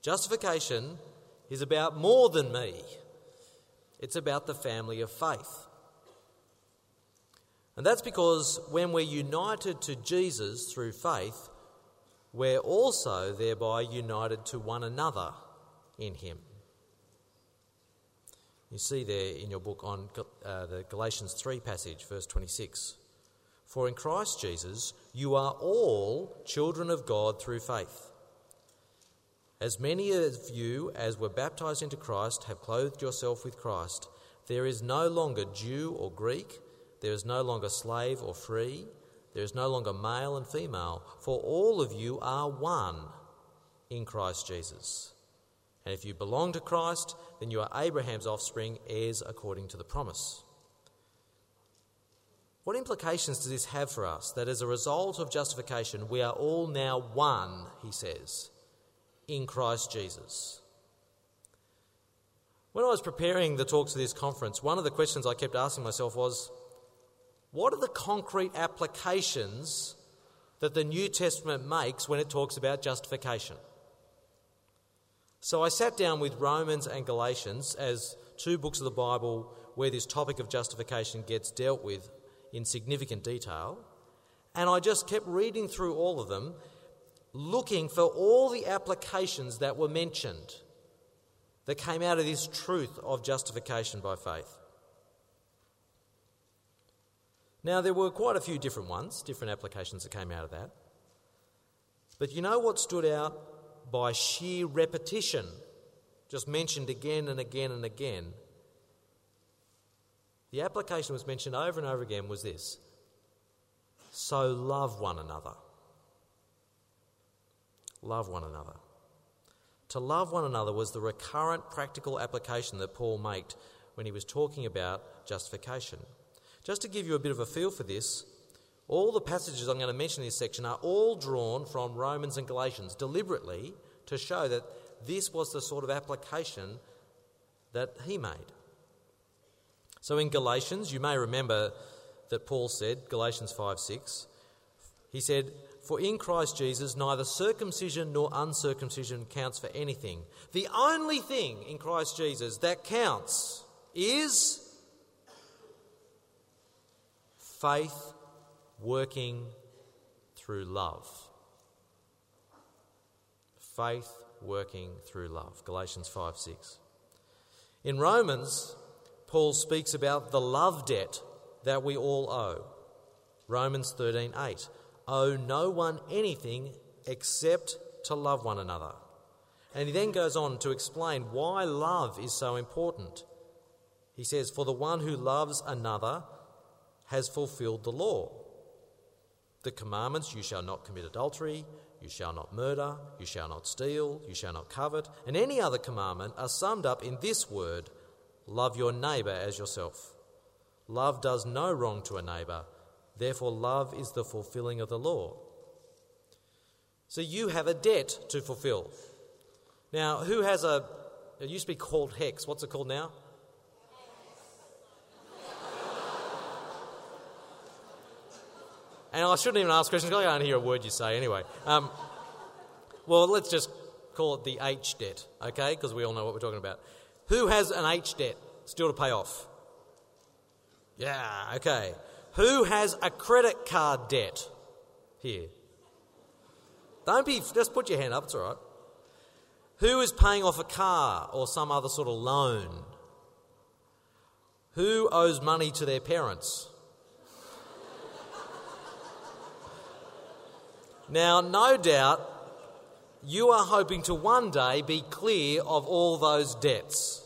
Justification is about more than me. It's about the family of faith. And that's because when we're united to Jesus through faith, we're also thereby united to one another in him. You see there in your book on the Galatians 3 passage, verse 26. For in Christ Jesus you are all children of God through faith. As many of you as were baptised into Christ have clothed yourself with Christ. There is no longer Jew or Greek, there is no longer slave or free, there is no longer male and female, for all of you are one in Christ Jesus. And if you belong to Christ, then you are Abraham's offspring, heirs according to the promise. What implications does this have for us? That as a result of justification, we are all now one, he says, in Christ Jesus. When I was preparing the talks of this conference, one of the questions I kept asking myself was, what are the concrete applications that the New Testament makes when it talks about justification? So I sat down with Romans and Galatians as two books of the Bible where this topic of justification gets dealt with in significant detail, and I just kept reading through all of them, looking for all the applications that were mentioned that came out of this truth of justification by faith. Now, there were quite a few different ones, different applications that came out of that. But you know what stood out by sheer repetition, just mentioned again and again and again? The application was mentioned over and over again was this: so love one another. Love one another. To love one another was the recurrent practical application that Paul made when he was talking about justification. Just to give you a bit of a feel for this, all the passages I'm going to mention in this section are all drawn from Romans and Galatians deliberately to show that this was the sort of application that he made. So in Galatians, you may remember that Paul said, Galatians 5:6, he said, "For in Christ Jesus neither circumcision nor uncircumcision counts for anything. The only thing in Christ Jesus that counts is faith working through love." Faith working through love. Galatians 5:6. In Romans, Paul speaks about the love debt that we all owe. Romans 13:8. Owe no one anything except to love one another. And he then goes on to explain why love is so important. He says, "For the one who loves another has fulfilled the law. The commandments, you shall not commit adultery, you shall not murder, you shall not steal, you shall not covet, and any other commandment are summed up in this word, love your neighbour as yourself. Love does no wrong to a neighbour, therefore love is the fulfilling of the law." So you have a debt to fulfil. Now, who has it used to be called HEX, what's it called now? And I shouldn't even ask questions, I can't hear a word you say anyway. Well, let's just call it the H debt, okay? Because we all know what we're talking about. Who has an H debt still to pay off? Yeah, okay. Who has a credit card debt here? Just put your hand up, it's all right. Who is paying off a car or some other sort of loan? Who owes money to their parents? Now, no doubt, you are hoping to one day be clear of all those debts.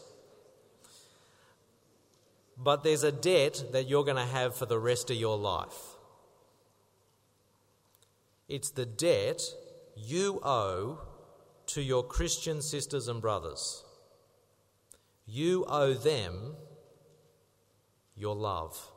But there's a debt that you're going to have for the rest of your life. It's the debt you owe to your Christian sisters and brothers. You owe them your love.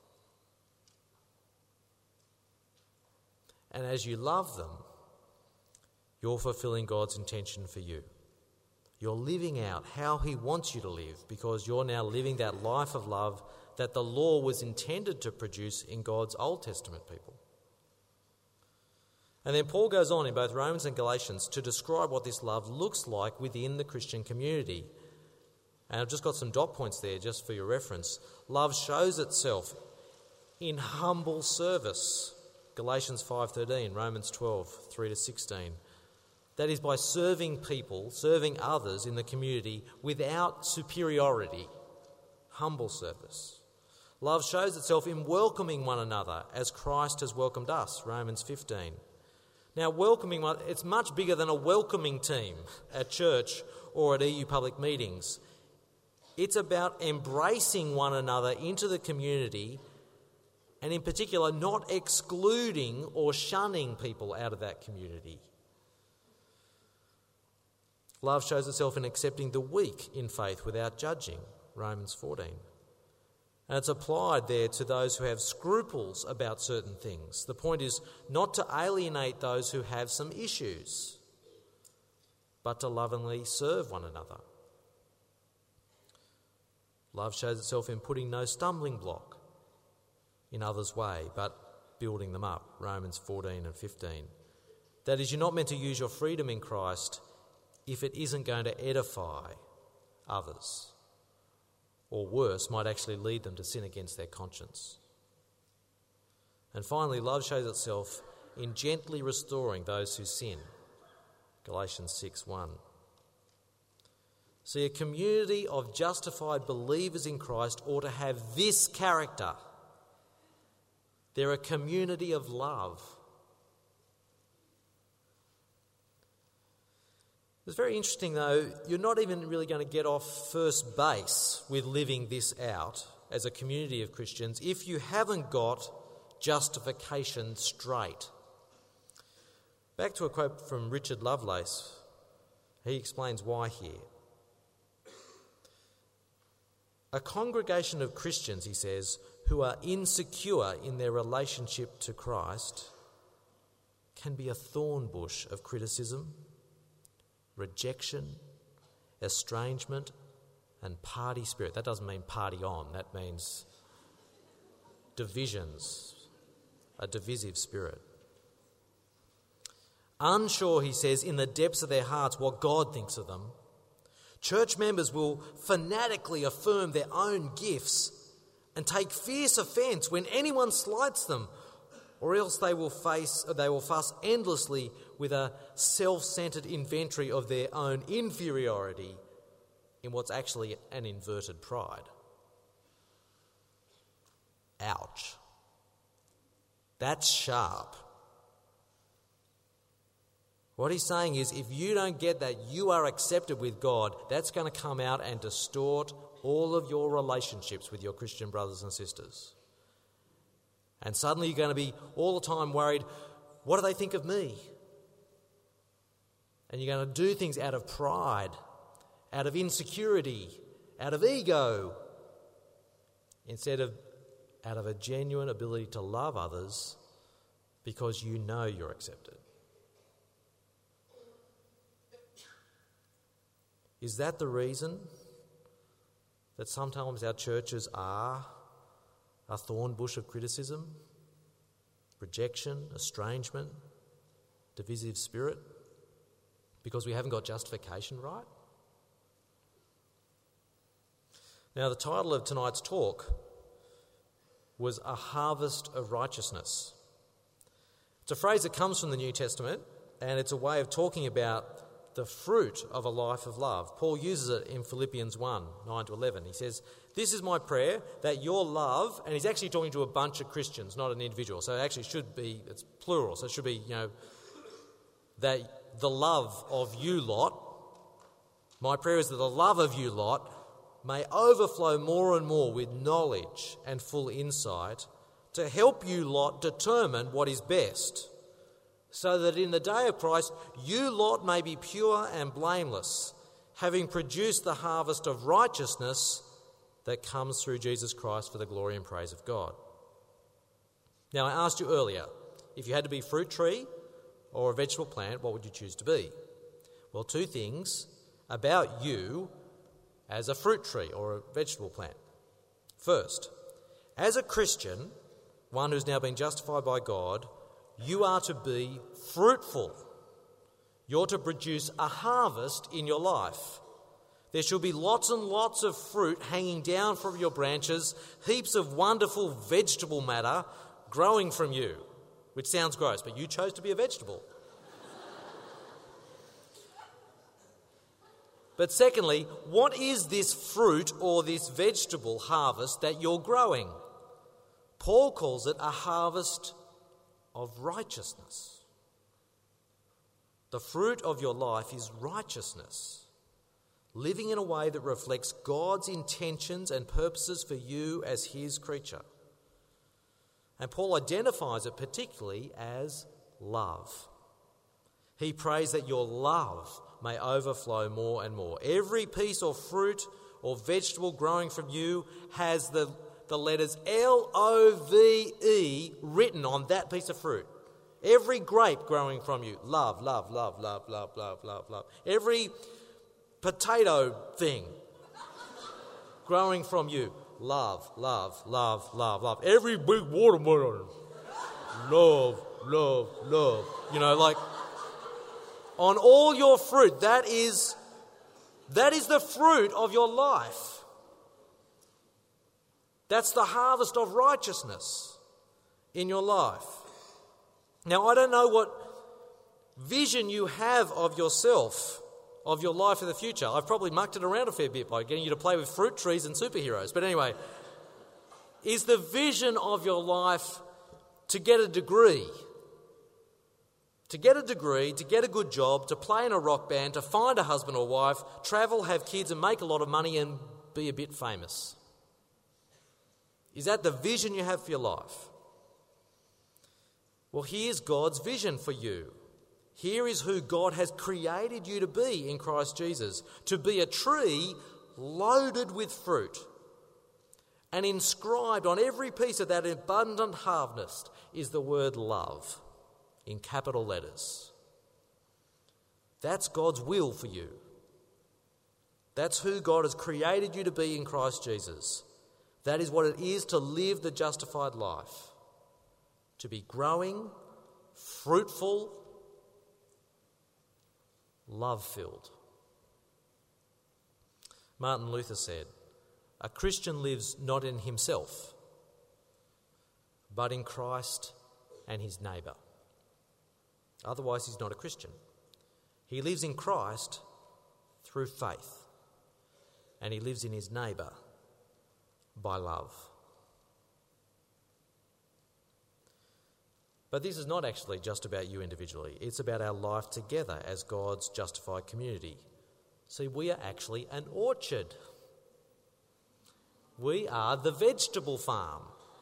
And as you love them, you're fulfilling God's intention for you. You're living out how he wants you to live because you're now living that life of love that the law was intended to produce in God's Old Testament people. And then Paul goes on in both Romans and Galatians to describe what this love looks like within the Christian community. And I've just got some dot points there just for your reference. Love shows itself in humble service. Galatians 5:13, Romans 12:3-16. That is by serving people, serving others in the community without superiority. Humble service. Love shows itself in welcoming one another as Christ has welcomed us. Romans 15. Now, welcoming, it's much bigger than a welcoming team at church or at EU public meetings. It's about embracing one another into the community, and in particular, not excluding or shunning people out of that community. Love shows itself in accepting the weak in faith without judging. Romans 14. And it's applied there to those who have scruples about certain things. The point is not to alienate those who have some issues, but to lovingly serve one another. Love shows itself in putting no stumbling block in others' way, but building them up. Romans 14 and 15. That is, you're not meant to use your freedom in Christ if it isn't going to edify others, or worse, might actually lead them to sin against their conscience. And finally, love shows itself in gently restoring those who sin. Galatians 6:1. See, a community of justified believers in Christ ought to have this character. They're a community of love. It's very interesting, though, you're not even really going to get off first base with living this out as a community of Christians if you haven't got justification straight. Back to a quote from Richard Lovelace. He explains why here. A congregation of Christians, he says, who are insecure in their relationship to Christ can be a thorn bush of criticism, rejection, estrangement, and party spirit. That doesn't mean party on, that means divisions, a divisive spirit. Unsure, he says, in the depths of their hearts what God thinks of them, church members will fanatically affirm their own gifts and take fierce offence when anyone slights them, or else they will fuss endlessly with a self-centred inventory of their own inferiority in what's actually an inverted pride. Ouch. That's sharp. What he's saying is, if you don't get that you are accepted with God, that's going to come out and distort all of your relationships with your Christian brothers and sisters. And suddenly you're going to be all the time worried, what do they think of me? And you're going to do things out of pride, out of insecurity, out of ego, instead of out of a genuine ability to love others because you know you're accepted. Is that the reason that sometimes our churches are a thorn bush of criticism, rejection, estrangement, divisive spirit? Because we haven't got justification right? Now, the title of tonight's talk was A Harvest of Righteousness. It's a phrase that comes from the New Testament, and it's a way of talking about the fruit of a life of love. Paul uses it in Philippians 1:9-11. He says, "This is my prayer, that your love," and he's actually talking to a bunch of Christians, not an individual. So it actually should be, it's plural, so it should be, that the love of you lot, my prayer is that the love of you lot may overflow more and more with knowledge and full insight to help you lot determine what is best, so that in the day of Christ you lot may be pure and blameless, having produced the harvest of righteousness that comes through Jesus Christ for the glory and praise of God. Now, I asked you earlier, if you had to be a fruit tree or a vegetable plant, what would you choose to be? Well, two things about you as a fruit tree or a vegetable plant. First, as a Christian, one who's now been justified by God, you are to be fruitful. You're to produce a harvest in your life. There shall be lots and lots of fruit hanging down from your branches, heaps of wonderful vegetable matter growing from you, which sounds gross, but you chose to be a vegetable. But secondly, what is this fruit or this vegetable harvest that you're growing? Paul calls it a harvest of righteousness. The fruit of your life is righteousness, living in a way that reflects God's intentions and purposes for you as his creature. And Paul identifies it particularly as love. He prays that your love may overflow more and more. Every piece of fruit or vegetable growing from you has the letters L-O-V-E written on that piece of fruit. Every grape growing from you, love, love, love, love, love, love, love, love. Every potato thing growing from you, love, love, love, love, love. Every big watermelon, love, love, love. You know, like on all your fruit, that is the fruit of your life. That's the harvest of righteousness in your life. Now, I don't know what vision you have of yourself, of your life in the future. I've probably mucked it around a fair bit by getting you to play with fruit trees and superheroes. But anyway, is the vision of your life to get a degree? To get a degree, to get a good job, to play in a rock band, to find a husband or wife, travel, have kids and make a lot of money and be a bit famous? Is that the vision you have for your life? Well, here's God's vision for you. Here is who God has created you to be in Christ Jesus, to be a tree loaded with fruit. And inscribed on every piece of that abundant harvest is the word love in capital letters. That's God's will for you. That's who God has created you to be in Christ Jesus. That is what it is to live the justified life. To be growing, fruitful, love-filled. Martin Luther said, "A Christian lives not in himself, but in Christ and his neighbour. Otherwise, he's not a Christian. He lives in Christ through faith, and he lives in his neighbour by love." But this is not actually just about you individually. It's about our life together as God's justified community. See, we are actually an orchard. We are the vegetable farm.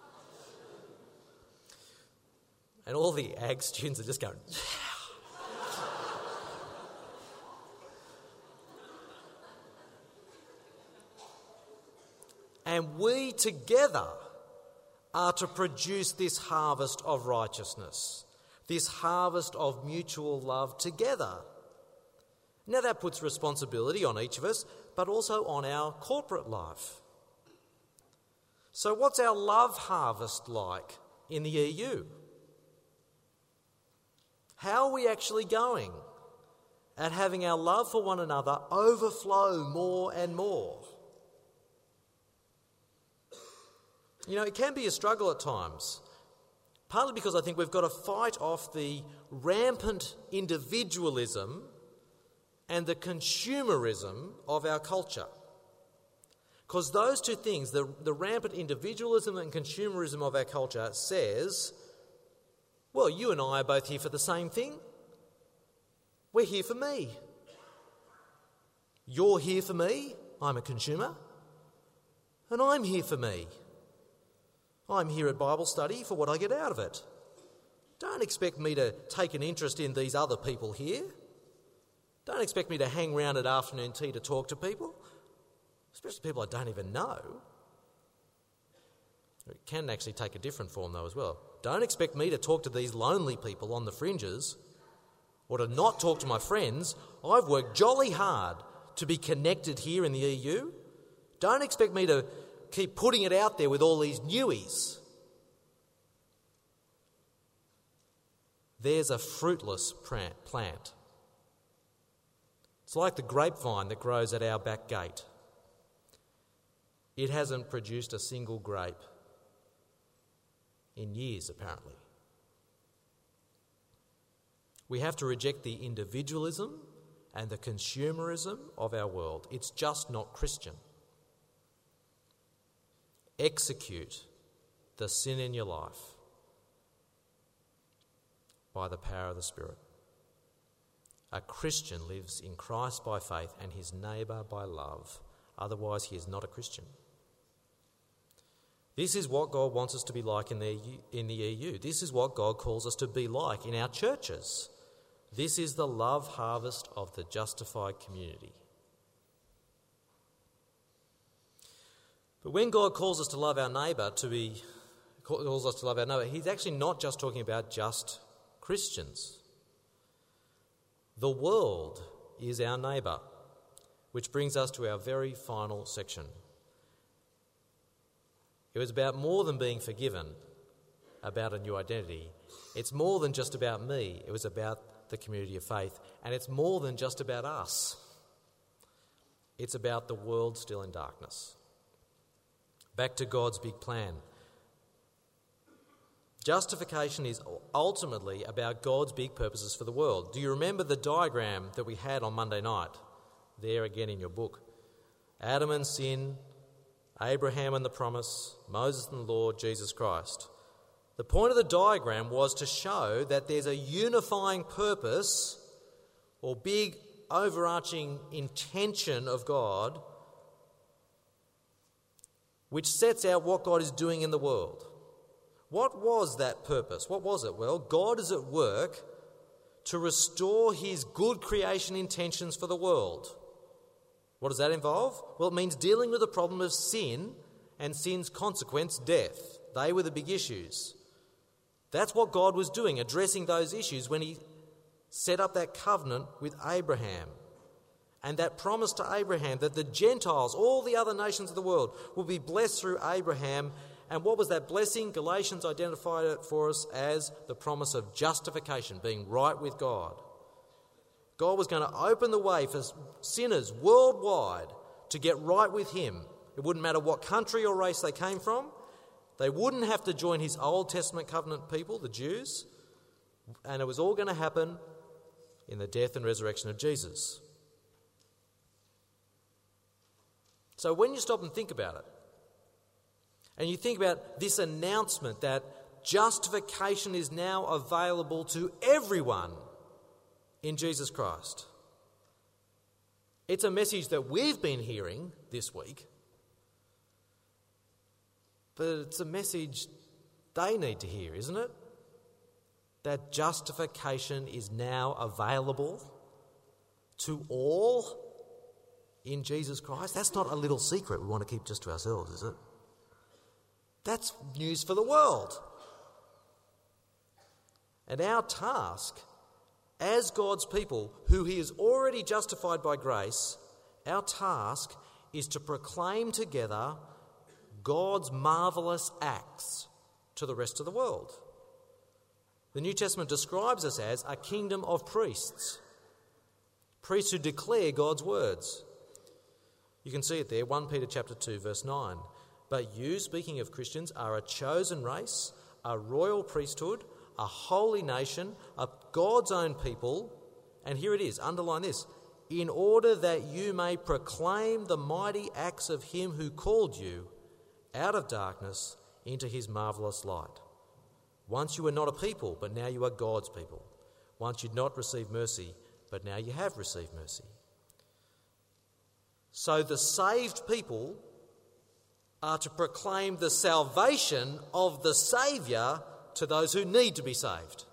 And all the ag students are just going, yeah. And we together are to produce this harvest of righteousness, this harvest of mutual love together. Now that puts responsibility on each of us, but also on our corporate life. So what's our love harvest like in the EU? How are we actually going at having our love for one another overflow more and more? You know, it can be a struggle at times, partly because I think we've got to fight off the rampant individualism and the consumerism of our culture. Because those two things, the rampant individualism and consumerism of our culture says, well, you and I are both here for the same thing. We're here for me. You're here for me. I'm a consumer. And I'm here for me. I'm here at Bible study for what I get out of it. Don't expect me to take an interest in these other people here. Don't expect me to hang around at afternoon tea to talk to people, especially people I don't even know. It can actually take a different form though as well. Don't expect me to talk to these lonely people on the fringes or to not talk to my friends. I've worked jolly hard to be connected here in the EU. Don't expect me to keep putting it out there with all these newies. there's a fruitless plant. It's like the grapevine that grows at our back gate. It hasn't produced a single grape in years, apparently. We have to reject the individualism and the consumerism of our world. It's just not Christian. Execute the sin in your life by the power of the Spirit. A Christian lives in Christ by faith and his neighbour by love. Otherwise, he is not a Christian. This is what God wants us to be like in the EU. This is what God calls us to be like in our churches. This is the love harvest of the justified community. But when God calls us to love our neighbour, he's actually not just talking about just Christians. The world is our neighbour, which brings us to our very final section. It was about more than being forgiven, about a new identity. It's more than just about me. It was about the community of faith. And it's more than just about us. It's about the world still in darkness. Back to God's big plan. Justification is ultimately about God's big purposes for the world. Do you remember the diagram that we had on Monday night? There again in your book. Adam and sin, Abraham and the promise, Moses and the Lord, Jesus Christ. The point of the diagram was to show that there's a unifying purpose or big overarching intention of God which sets out what God is doing in the world. What was that purpose? What was it? Well, God is at work to restore his good creation intentions for the world. What does that involve? Well, it means dealing with the problem of sin and sin's consequence, death. They were the big issues. That's what God was doing, addressing those issues when he set up that covenant with Abraham. And that promise to Abraham that the Gentiles, all the other nations of the world, will be blessed through Abraham. And what was that blessing? Galatians identified it for us as the promise of justification, being right with God. God was going to open the way for sinners worldwide to get right with him. It wouldn't matter what country or race they came from. They wouldn't have to join his Old Testament covenant people, the Jews. And it was all going to happen in the death and resurrection of Jesus. So when you stop and think about it, and you think about this announcement that justification is now available to everyone in Jesus Christ, it's a message that we've been hearing this week, but it's a message they need to hear, isn't it? That justification is now available to all in Jesus Christ. That's not a little secret we want to keep just to ourselves, is it? That's news for the world. And our task as God's people, who he has already justified by grace, our task is to proclaim together God's marvellous acts to the rest of the world. The New Testament describes us as a kingdom of priests, priests who declare God's words. You can see it there, 1 Peter chapter 2, verse 9. But you, speaking of Christians, are a chosen race, a royal priesthood, a holy nation, a God's own people, and here it is, underline this, in order that you may proclaim the mighty acts of him who called you out of darkness into his marvellous light. Once you were not a people, but now you are God's people. Once you'd not received mercy, but now you have received mercy. So the saved people are to proclaim the salvation of the Saviour to those who need to be saved.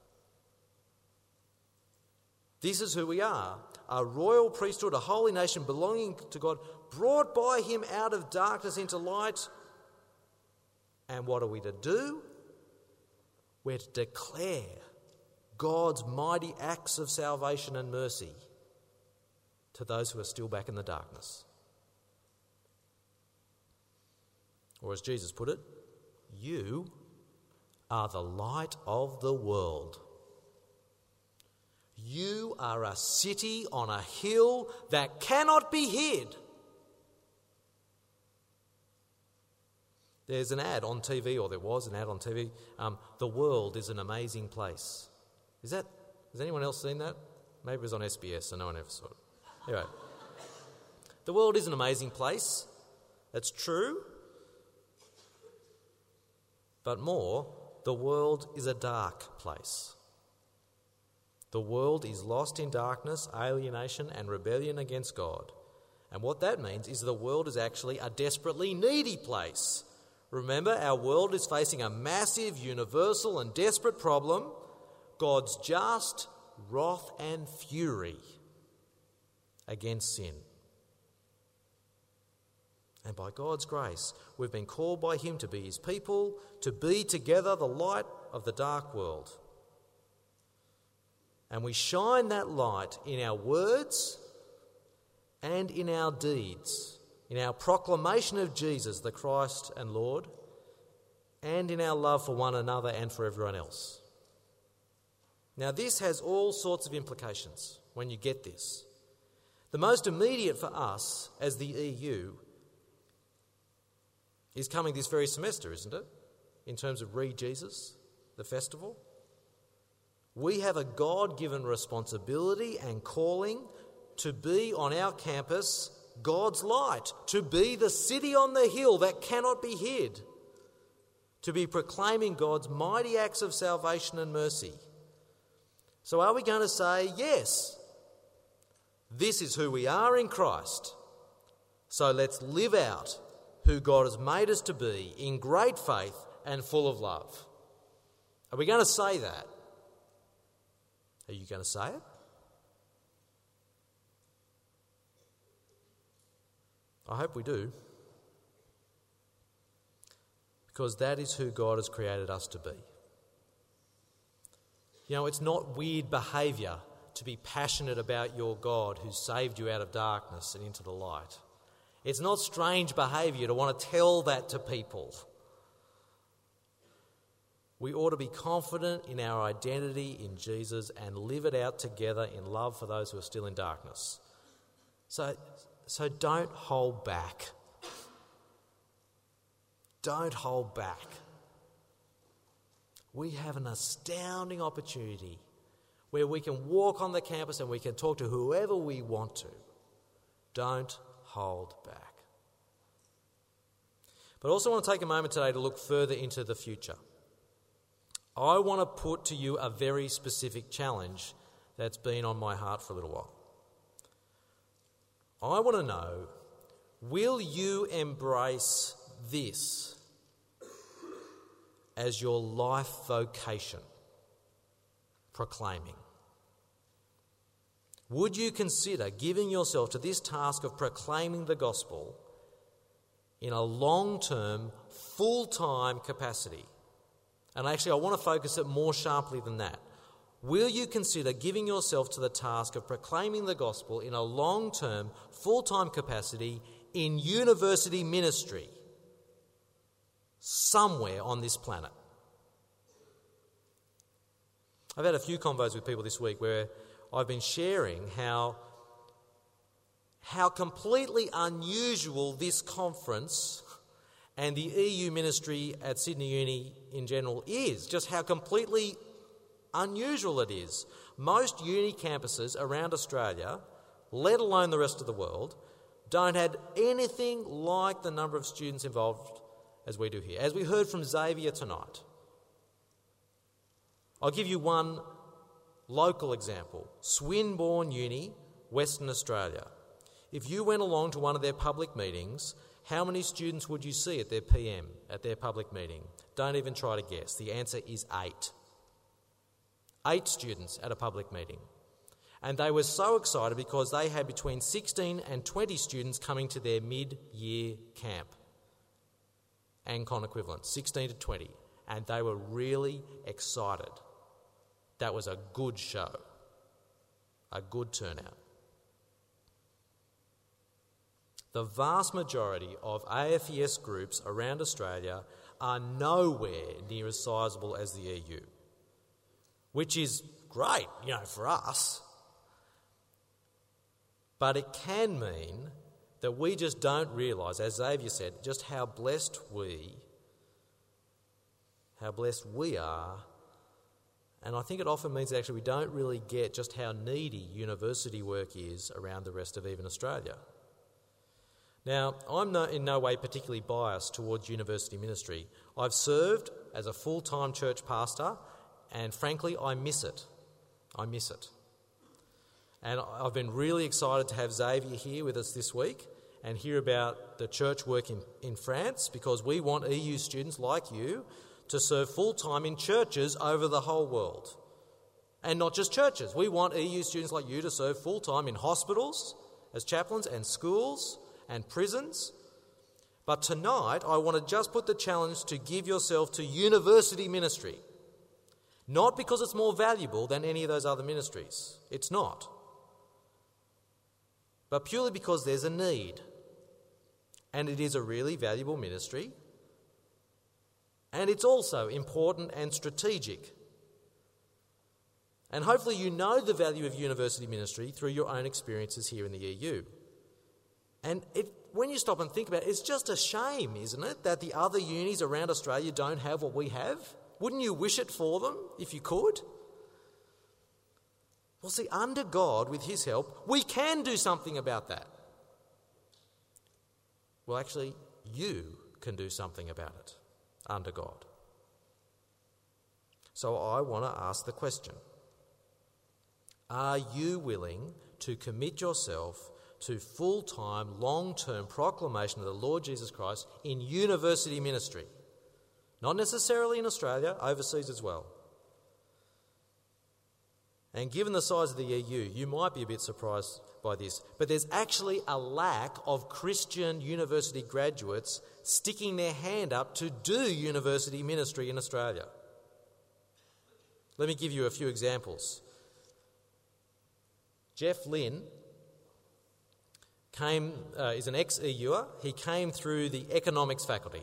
This is who we are, a royal priesthood, a holy nation belonging to God, brought by him out of darkness into light. And what are we to do? We're to declare God's mighty acts of salvation and mercy to those who are still back in the darkness. Or as Jesus put it, you are the light of the world. You are a city on a hill that cannot be hid. There's an ad on TV, or there was an ad on TV. The world is an amazing place. Has anyone else seen that? Maybe it was on SBS, so no one ever saw it. Anyway, the world is an amazing place. That's true. But more, the world is a dark place. The world is lost in darkness, alienation, and rebellion against God. And what that means is the world is actually a desperately needy place. Remember, our world is facing a massive, universal, and desperate problem: God's just wrath and fury against sin. And by God's grace, we've been called by Him to be His people, to be together the light of the dark world. And we shine that light in our words and in our deeds, in our proclamation of Jesus, the Christ and Lord, and in our love for one another and for everyone else. Now, this has all sorts of implications when you get this. The most immediate for us as the EU is coming this very semester, isn't it? In terms of Read Jesus, the festival. We have a God-given responsibility and calling to be on our campus God's light, to be the city on the hill that cannot be hid, to be proclaiming God's mighty acts of salvation and mercy. So are we going to say, yes, this is who we are in Christ, so let's live out who God has made us to be in great faith and full of love? Are we going to say that? Are you going to say it? I hope we do. Because that is who God has created us to be. You know, it's not weird behaviour to be passionate about your God who saved you out of darkness and into the light. It's not strange behaviour to want to tell that to people. We ought to be confident in our identity in Jesus and live it out together in love for those who are still in darkness. So don't hold back. Don't hold back. We have an astounding opportunity where we can walk on the campus and we can talk to whoever we want to. Don't hold back. But I also want to take a moment today to look further into the future. I want to put to you a very specific challenge that's been on my heart for a little while. I want to know, will you embrace this as your life vocation? Proclaiming. Would you consider giving yourself to this task of proclaiming the gospel in a long-term, full-time capacity? And actually, I want to focus it more sharply than that. Will you consider giving yourself to the task of proclaiming the gospel in a long-term, full-time capacity in university ministry somewhere on this planet? I've had a few convos with people this week where I've been sharing how completely unusual this conference and the EU ministry at Sydney Uni in general is, just how completely unusual it is. Most uni campuses around Australia, let alone the rest of the world, don't have anything like the number of students involved as we do here, as we heard from Xavier tonight. I'll give you one local example. Swinburne Uni, Western Australia. If you went along to one of their public meetings, how many students would you see at their PM, at their public meeting? Don't even try to guess. The answer is 8. 8 students at a public meeting. And they were so excited because they had between 16 and 20 students coming to their mid-year camp. ANCON equivalent, 16 to 20. And they were really excited. That was a good show. A good turnout. The vast majority of AFES groups around Australia are nowhere near as sizable as the EU. which is great, for us. But it can mean that we just don't realise, as Xavier said, just how blessed we are. And I think it often means that actually we don't really get just how needy university work is around the rest of even Australia. Now, I'm in no way particularly biased towards university ministry. I've served as a full-time church pastor, and frankly, I miss it. And I've been really excited to have Xavier here with us this week and hear about the church work in France, because we want EU students like you to serve full-time in churches over the whole world. And not just churches. We want EU students like you to serve full-time in hospitals as chaplains and schools and prisons. But tonight, I want to just put the challenge to give yourself to university ministry. Not because it's more valuable than any of those other ministries. It's not. But purely because there's a need. And it is a really valuable ministry. And it's also important and strategic. And hopefully you know the value of university ministry through your own experiences here in the EU. And when you stop and think about it, it's just a shame, isn't it, that the other unis around Australia don't have what we have? Wouldn't you wish it for them if you could? Well, see, under God, with his help, we can do something about that. Well, actually, you can do something about it under God. So I want to ask the question, are you willing to commit yourself to full-time, long-term proclamation of the Lord Jesus Christ in university ministry? Not necessarily in Australia, overseas as well. And given the size of the EU, you might be a bit surprised by this, but there's actually a lack of Christian university graduates sticking their hand up to do university ministry in Australia. Let me give you a few examples. Jeff Lynn is an ex-EUer. He came through the economics faculty.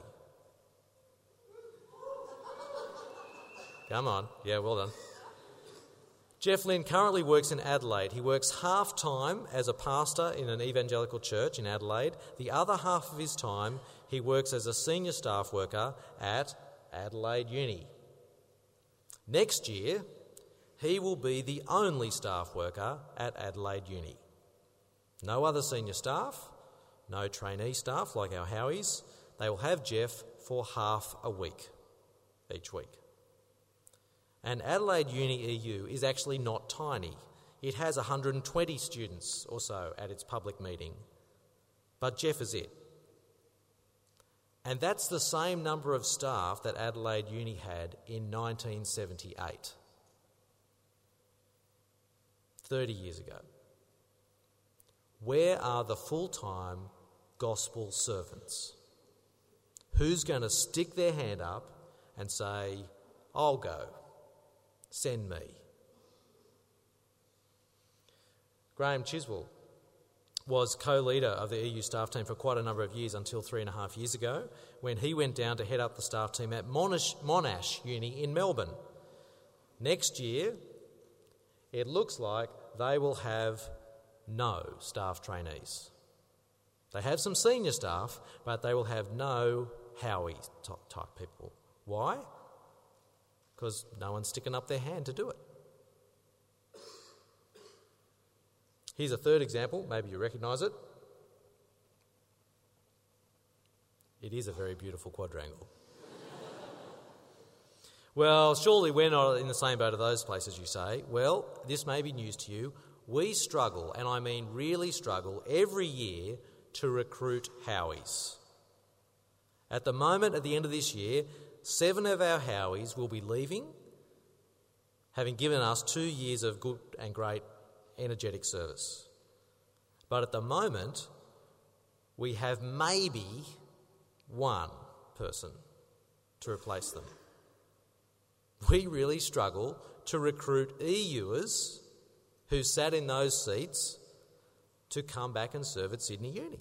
Come on. Yeah, well done. Jeff Lynn currently works in Adelaide. He works half-time as a pastor in an evangelical church in Adelaide. The other half of his time, he works as a senior staff worker at Adelaide Uni. Next year, he will be the only staff worker at Adelaide Uni. No other senior staff, no trainee staff like our Howies. They will have Jeff for half a week each week. And Adelaide Uni EU is actually not tiny. It has 120 students or so at its public meeting. But Jeff is it. And that's the same number of staff that Adelaide Uni had in 1978. 30 years ago. Where are the full-time gospel servants? Who's going to stick their hand up and say, I'll go, send me? Graham Chiswell was co-leader of the EU staff team for quite a number of years until 3.5 years ago, when he went down to head up the staff team at Monash Uni in Melbourne. Next year, it looks like they will have no staff trainees. They have some senior staff, but they will have no Howie type people. Why? Because no one's sticking up their hand to do it. Here's a third example, maybe you recognise it. It is a very beautiful quadrangle. Well, surely we're not in the same boat as those places, you say. Well, this may be news to you. We struggle, and I mean really struggle, every year to recruit Howies. At the moment, at the end of this year, 7 of our Howies will be leaving, having given us 2 years of good and great energetic service. But at the moment, we have maybe one person to replace them. We really struggle to recruit EUers who sat in those seats to come back and serve at Sydney Uni.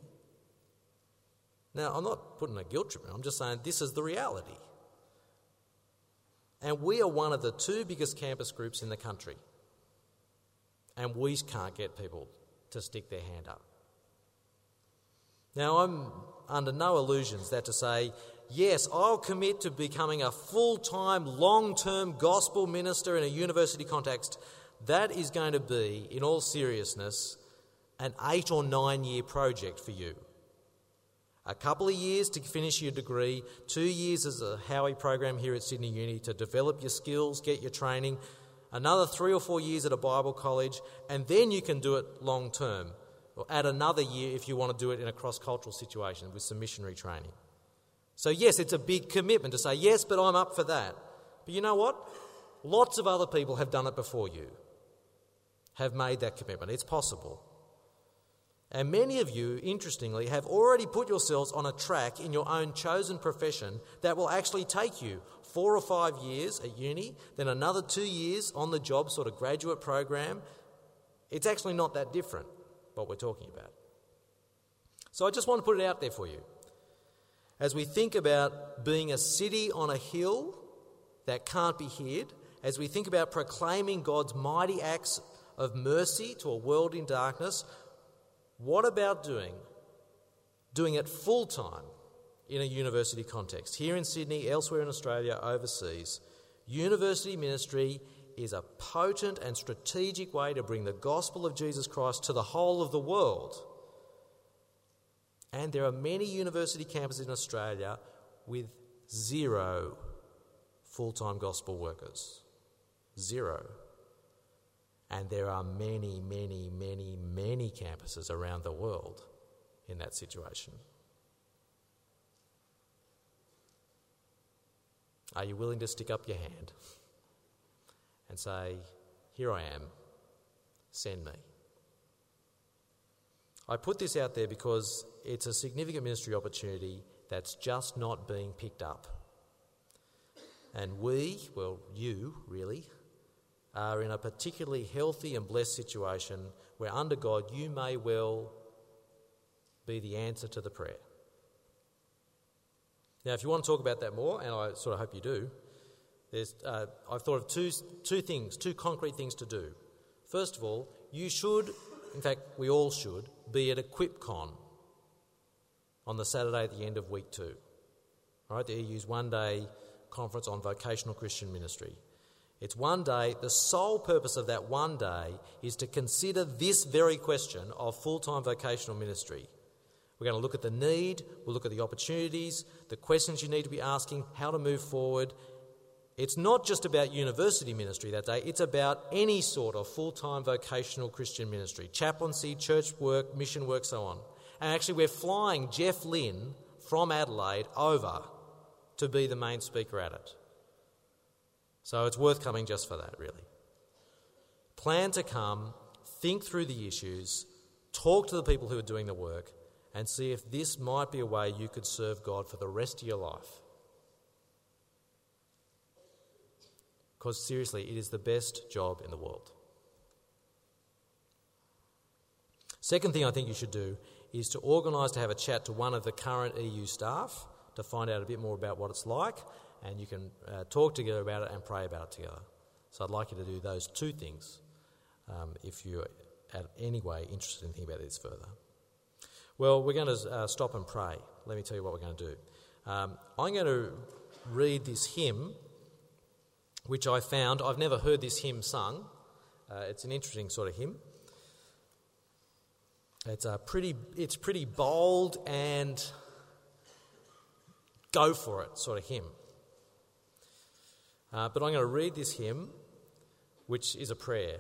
Now, I'm not putting a guilt trip in, I'm just saying this is the reality. And we are one of the two biggest campus groups in the country. And we can't get people to stick their hand up. Now, I'm under no illusions that to say, yes, I'll commit to becoming a full-time, long-term gospel minister in a university context. That is going to be, in all seriousness, an 8 or 9 year project for you. A couple of years to finish your degree, 2 years as a Howie program here at Sydney Uni to develop your skills, get your training, another 3 or 4 years at a Bible college, and then you can do it long term, or add another year if you want to do it in a cross-cultural situation with some missionary training. So yes, it's a big commitment to say, yes, but I'm up for that. But you know what? Lots of other people have done it before you, have made that commitment. It's possible. And many of you, interestingly, have already put yourselves on a track in your own chosen profession that will actually take you 4 or 5 years at uni, then another 2 years on the job sort of graduate program. It's actually not that different, what we're talking about. So I just want to put it out there for you. As we think about being a city on a hill that can't be hid, as we think about proclaiming God's mighty acts of mercy to a world in darkness, what about doing it full-time in a university context? Here in Sydney, elsewhere in Australia, overseas, university ministry is a potent and strategic way to bring the gospel of Jesus Christ to the whole of the world. And there are many university campuses in Australia with 0 full-time gospel workers. 0. And there are many, many, many, many campuses around the world in that situation. Are you willing to stick up your hand and say, here I am, send me? I put this out there because it's a significant ministry opportunity that's just not being picked up. And you really, are in a particularly healthy and blessed situation where under God you may well be the answer to the prayer. Now, if you want to talk about that more, and I sort of hope you do, I've thought of two concrete things to do. First of all, you should, in fact, we all should, be at EquipCon on the Saturday at the end of week 2. All right, the EU's one-day conference on vocational Christian ministry. It's one day. The sole purpose of that one day is to consider this very question of full-time vocational ministry. We're going to look at the need, we'll look at the opportunities, the questions you need to be asking, how to move forward. It's not just about university ministry that day, it's about any sort of full-time vocational Christian ministry, chaplaincy, church work, mission work, so on. And actually we're flying Jeff Lynn from Adelaide over to be the main speaker at it. So it's worth coming just for that, really. Plan to come, think through the issues, talk to the people who are doing the work, and see if this might be a way you could serve God for the rest of your life. Because seriously, it is the best job in the world. Second thing I think you should do is to organise to have a chat to one of the current EU staff to find out a bit more about what it's like, and you can talk together about it and pray about it together. So I'd like you to do those two things if you're in any way interested in thinking about this further. Well, we're going to stop and pray. Let me tell you what we're going to do. I'm going to read this hymn, which I found. I've never heard this hymn sung. It's an interesting sort of hymn. It's pretty bold and go for it sort of hymn. But I'm going to read this hymn, which is a prayer.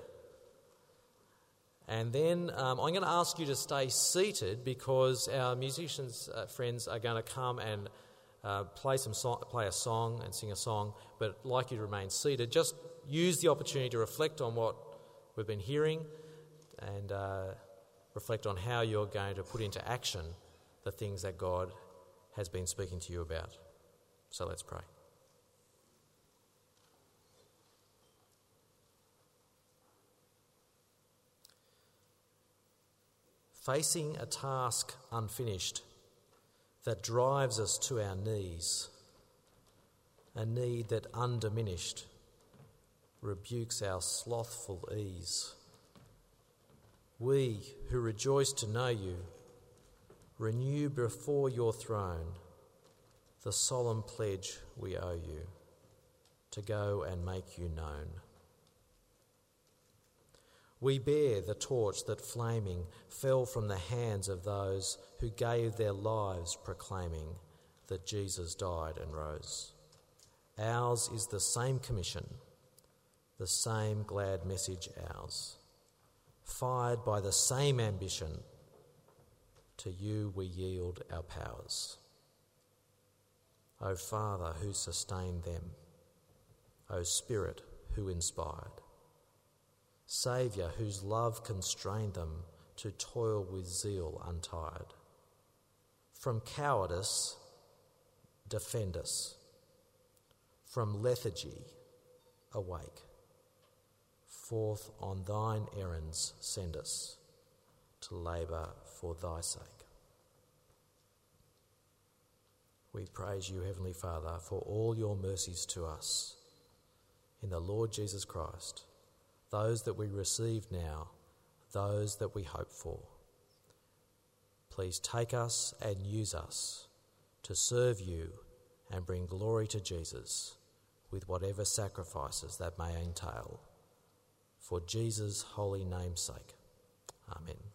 And then I'm going to ask you to stay seated because our musicians, friends, are going to come and play a song and sing a song, but I'd like you to remain seated. Just use the opportunity to reflect on what we've been hearing and reflect on how you're going to put into action the things that God has been speaking to you about. So let's pray. Facing a task unfinished that drives us to our knees, a need that undiminished rebukes our slothful ease. We who rejoice to know you, renew before your throne the solemn pledge we owe you to go and make you known. We bear the torch that flaming fell from the hands of those who gave their lives proclaiming that Jesus died and rose. Ours is the same commission, the same glad message ours. Fired by the same ambition, to you we yield our powers. O Father, who sustained them, O Spirit, who inspired, Saviour, whose love constrained them to toil with zeal untired. From cowardice, defend us. From lethargy, awake. Forth on thine errands send us, to labour for thy sake. We praise you, Heavenly Father, for all your mercies to us in the Lord Jesus Christ, those that we receive now, those that we hope for. Please take us and use us to serve you and bring glory to Jesus with whatever sacrifices that may entail. For Jesus' holy name's sake. Amen.